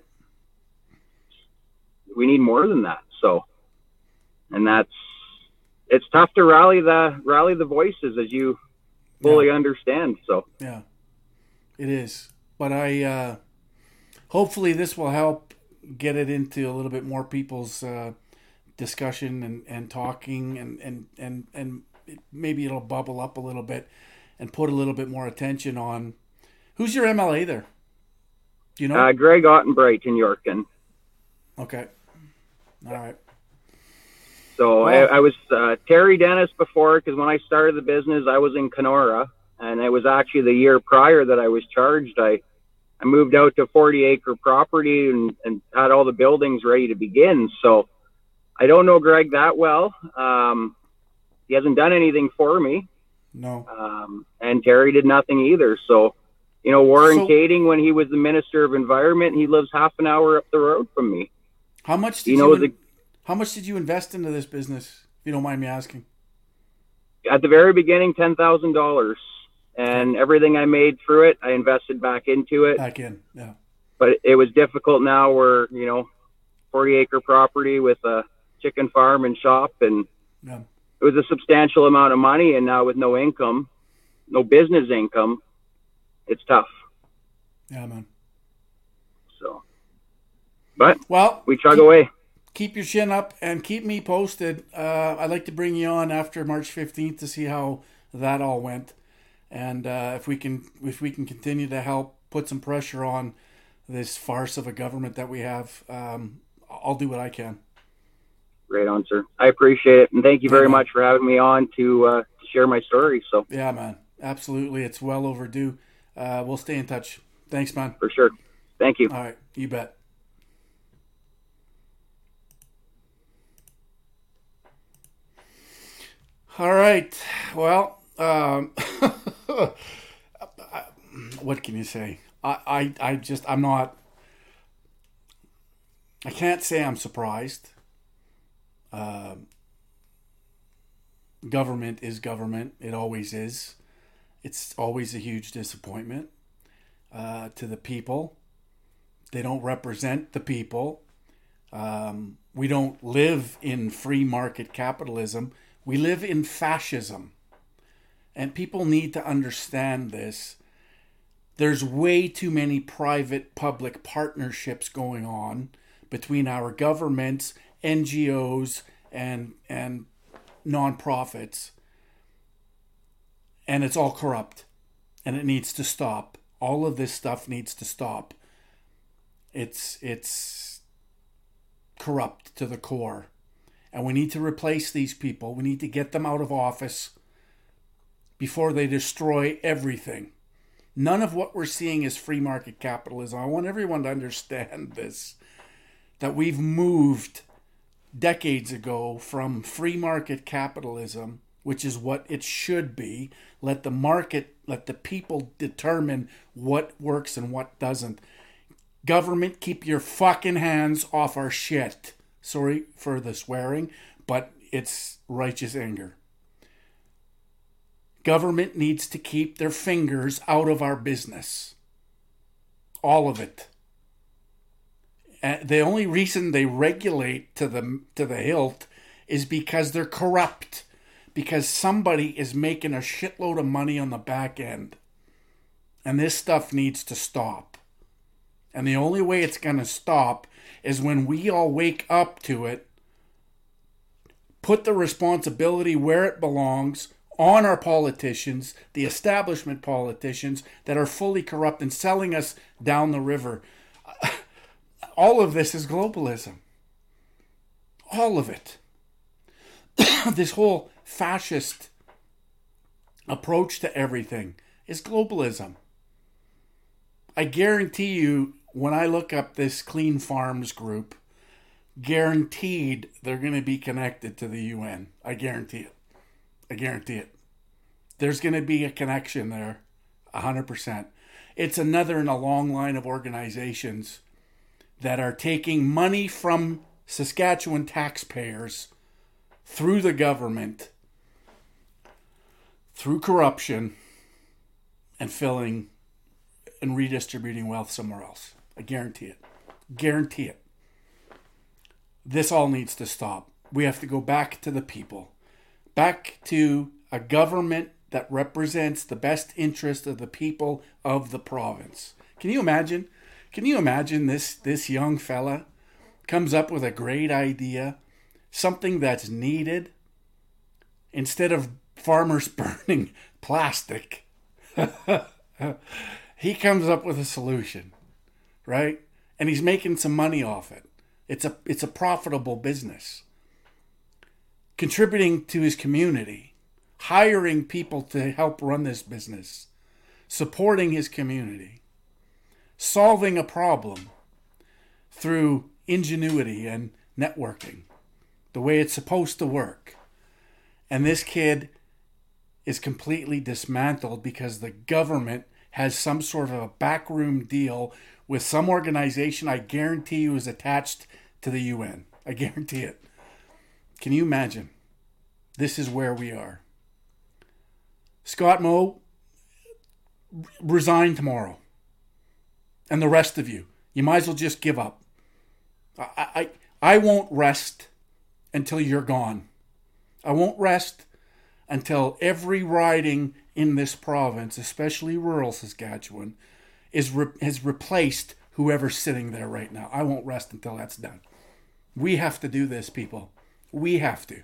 we need more than that. So, and that's, it's tough to rally the, rally the voices, as you fully Yeah. understand. So, Yeah, it is. But I, uh, hopefully this will help get it into a little bit more people's uh, discussion and, and talking, and, and, and, and it, maybe it'll bubble up a little bit and put a little bit more attention on. Who's your M L A there? Do you know? uh, Greg Ottenbright in Yorkton. Okay. All right. So Wow. I, I was uh, Terry Dennis before, because when I started the business, I was in Kenora, and it was actually the year prior that I was charged. I, I moved out to forty acre property and, and had all the buildings ready to begin. So I don't know Greg that well. Um, he hasn't done anything for me. No. Um, and Terry did nothing either. So, you know, Warren So- Kading, when he was the Minister of Environment, he lives half an hour up the road from me. How much did You you, know, in- the- how much did you invest into this business, if you don't mind me asking? At the very beginning, ten thousand dollars. And everything I made through it, I invested back into it. Back in, yeah. But it was difficult now where, you know, forty acre property with a chicken farm and shop, and Yeah. it was a substantial amount of money. And now with no income, no business income, it's tough. Yeah, man. So, but Well, we chug keep, away. keep your chin up and keep me posted. Uh, I'd like to bring you on after March fifteenth to see how that all went. And uh, if we can if we can continue to help put some pressure on this farce of a government that we have, um, I'll do what I can. Great on, sir. I appreciate it. And thank you very Yeah, man. much for having me on to, uh, to share my story. So, Yeah, man. Absolutely. It's well overdue. Uh, we'll stay in touch. Thanks, man. for sure. Thank you. All right. You bet. All right. Well, um, what can you say? I, I, I just, I'm not, I can't say I'm surprised. Um, government is government. It always is. It's always a huge disappointment uh, to the people. They don't represent the people. Um, we don't live in free market capitalism. We live in fascism. And people need to understand this. There's way too many private-public partnerships going on between our governments, N G Os, and and nonprofits. And it's all corrupt. And it needs to stop. All of this stuff needs to stop. It's it's corrupt to the core. And we need to replace these people. We need to get them out of office before they destroy everything. None of what we're seeing is free market capitalism. I want everyone to understand this. That we've moved decades ago from free market capitalism, which is what it should be. Let the market, let the people determine what works and what doesn't. Government, keep your fucking hands off our shit. Sorry for the swearing, but it's righteous anger. Government needs to keep their fingers out of our business. All of it. And the only reason they regulate to the to the hilt is because they're corrupt. Because somebody is making a shitload of money on the back end. And this stuff needs to stop. And the only way it's going to stop is when we all wake up to it, put the responsibility where it belongs on our politicians, the establishment politicians that are fully corrupt and selling us down the river. All of this is globalism. All of it. This whole fascist approach to everything is globalism. I guarantee you, when I look up this Clean Farms group, guaranteed they're going to be connected to the U N. I guarantee it. I guarantee it. There's going to be a connection there, one hundred percent. It's another in a long line of organizations that are taking money from Saskatchewan taxpayers through the government, through corruption, and filling and redistributing wealth somewhere else. I guarantee it. Guarantee it. This all needs to stop. We have to go back to the people. Back to a government that represents the best interest of the people of the province. Can you imagine? Can you imagine this, this young fella comes up with a great idea, something that's needed, instead of farmers burning plastic? He comes up with a solution, right? And he's making some money off it. It's a it's a profitable business. contributing to his community, hiring people to help run this business, supporting his community, solving a problem through ingenuity and networking, the way it's supposed to work. And this kid is completely dismantled because the government has some sort of a backroom deal with some organization I guarantee you is attached to the U N. I guarantee it. Can you imagine? This is where we are. Scott Moe, resign tomorrow. And the rest of you, you might as well just give up. I, I, I won't rest until you're gone. I won't rest until every riding in this province, especially rural Saskatchewan, is re- has replaced whoever's sitting there right now. I won't rest until that's done. We have to do this, people. We have to.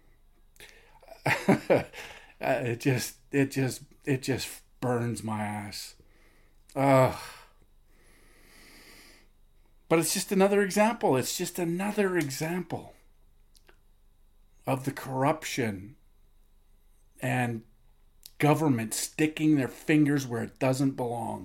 uh, it just, it just, it just burns my ass. Ugh. But it's just another example. It's just another example of the corruption and government sticking their fingers where it doesn't belong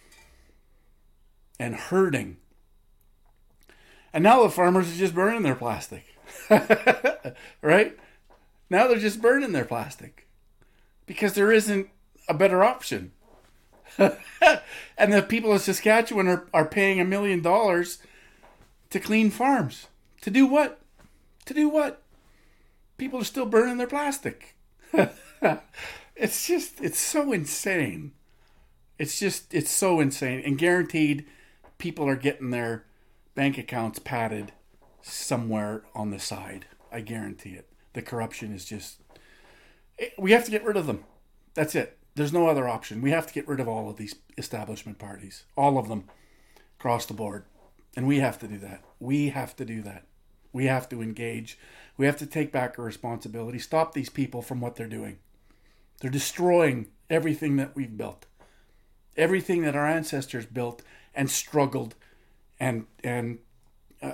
and hurting. And now the farmers are just burning their plastic. Right? Now they're just burning their plastic because there isn't a better option. And the people of Saskatchewan are, are paying a million dollars to clean farms. To do what? To do what? People are still burning their plastic. It's just, it's so insane. It's just, it's so insane. And guaranteed people are getting their bank accounts padded somewhere on the side. I guarantee it. The corruption is just, we have to get rid of them. That's it. There's no other option. We have to get rid of all of these establishment parties. All of them. Across the board. And we have to do that. We have to do that. We have to engage. We have to take back our responsibility. Stop these people from what they're doing. They're destroying everything that we've built. Everything that our ancestors built and struggled and and uh,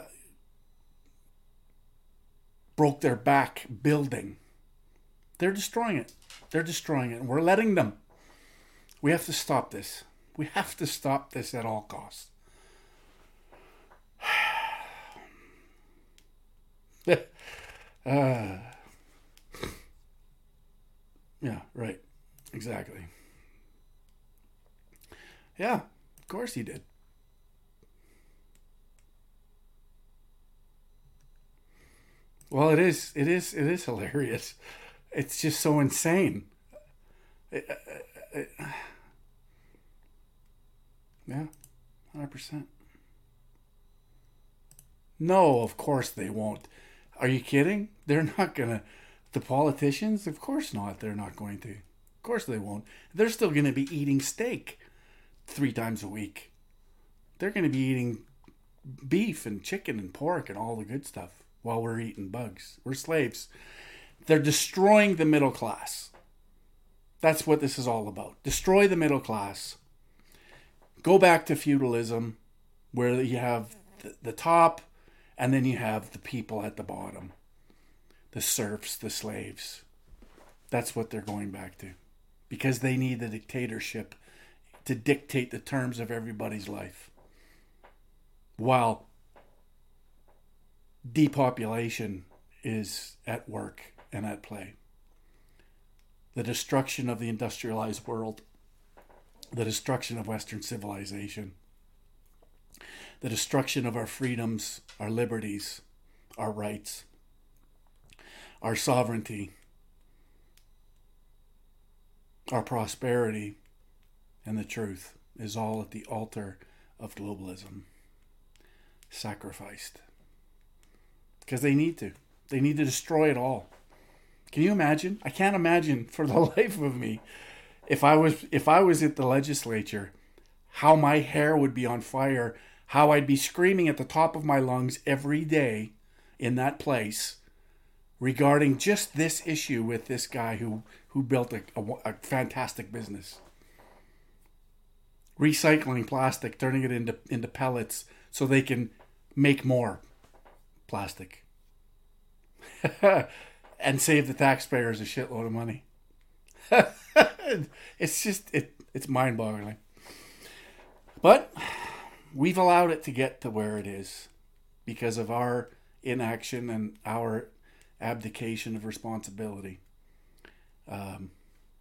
broke their back building. They're destroying it. They're destroying it. And we're letting them. We have to stop this. We have to stop this at all costs. uh, yeah, right. Exactly. Yeah, of course he did. Well, it is. It is. It is hilarious. It's just so insane. It, it, it, yeah, one hundred percent. No, of course they won't. Are you kidding? They're not going to. The politicians? Of course not. They're not going to. Of course they won't. They're still going to be eating steak three times a week. They're going to be eating beef and chicken and pork and all the good stuff while we're eating bugs. We're slaves. They're destroying the middle class. That's what this is all about. Destroy the middle class. Go back to feudalism where you have the, the top and then you have the people at the bottom. The serfs, the slaves. That's what they're going back to. Because they need the dictatorship to dictate the terms of everybody's life. While depopulation is at work and at play. The destruction of the industrialized world. The destruction of Western civilization. The destruction of our freedoms, our liberties, our rights, our sovereignty, our prosperity, and the truth is all at the altar of globalism. Sacrificed. Because they need to. They need to destroy it all. Can you imagine? I can't imagine for the life of me if I was if I was at the legislature, how my hair would be on fire, how I'd be screaming at the top of my lungs every day in that place regarding just this issue with this guy who, who built a, a, a fantastic business. Recycling plastic, turning it into, into pellets so they can make more plastic. and save the taxpayers a shitload of money. It's just, it, it's mind-boggling. But we've allowed it to get to where it is because of our inaction and our abdication of responsibility. Um,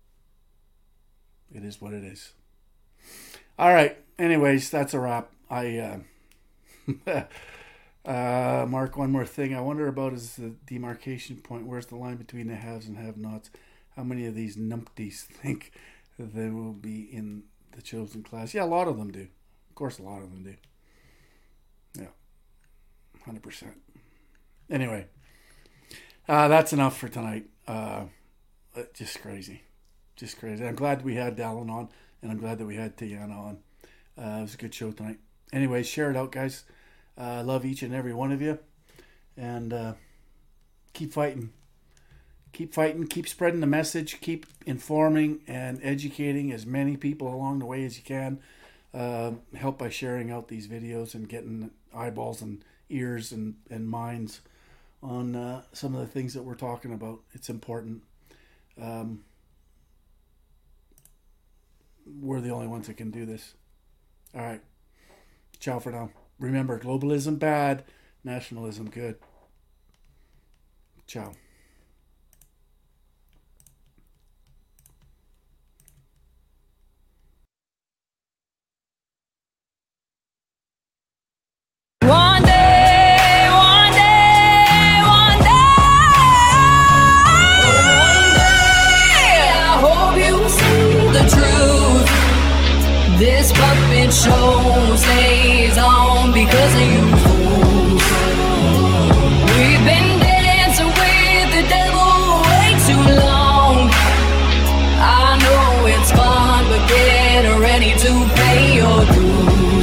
it is what it is. All right. Anyways, that's a wrap. I uh, uh, Mark, one more thing. I wonder about is the demarcation point. Where's the line between the haves and have-nots? How many of these numpties think that they will be in the chosen class? Yeah, a lot of them do. Of course, a lot of them do. Yeah, one hundred percent. Anyway, uh, that's enough for tonight. Uh, just crazy. Just crazy. I'm glad we had Dallin on, and I'm glad that we had Tiana on. Uh, it was a good show tonight. Anyway, share it out, guys. I uh, love each and every one of you. And uh, keep fighting. Keep fighting. Keep spreading the message. Keep informing and educating as many people along the way as you can. Uh, help by sharing out these videos and getting eyeballs and ears and, and minds on uh, some of the things that we're talking about. It's important. Um, we're the only ones that can do this. All right. Ciao for now. Remember, globalism bad, nationalism good. Ciao. One day, one day, one day, one day, I hope you see the truth. This puppet show stays on because of you fools. We've been dancing with the devil way too long. I know it's fun, but get ready to pay your dues.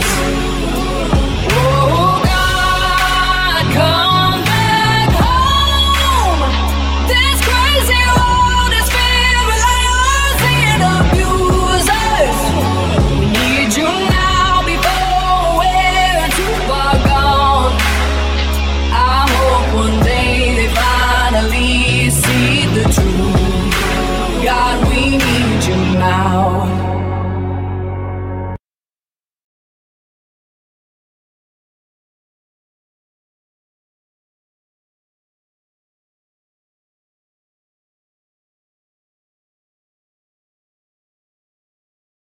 Oh God, come back home. This crazy world is filled with liars and abusers. We need you now before we're too far gone. I hope one day they finally see the truth. God, we need you now.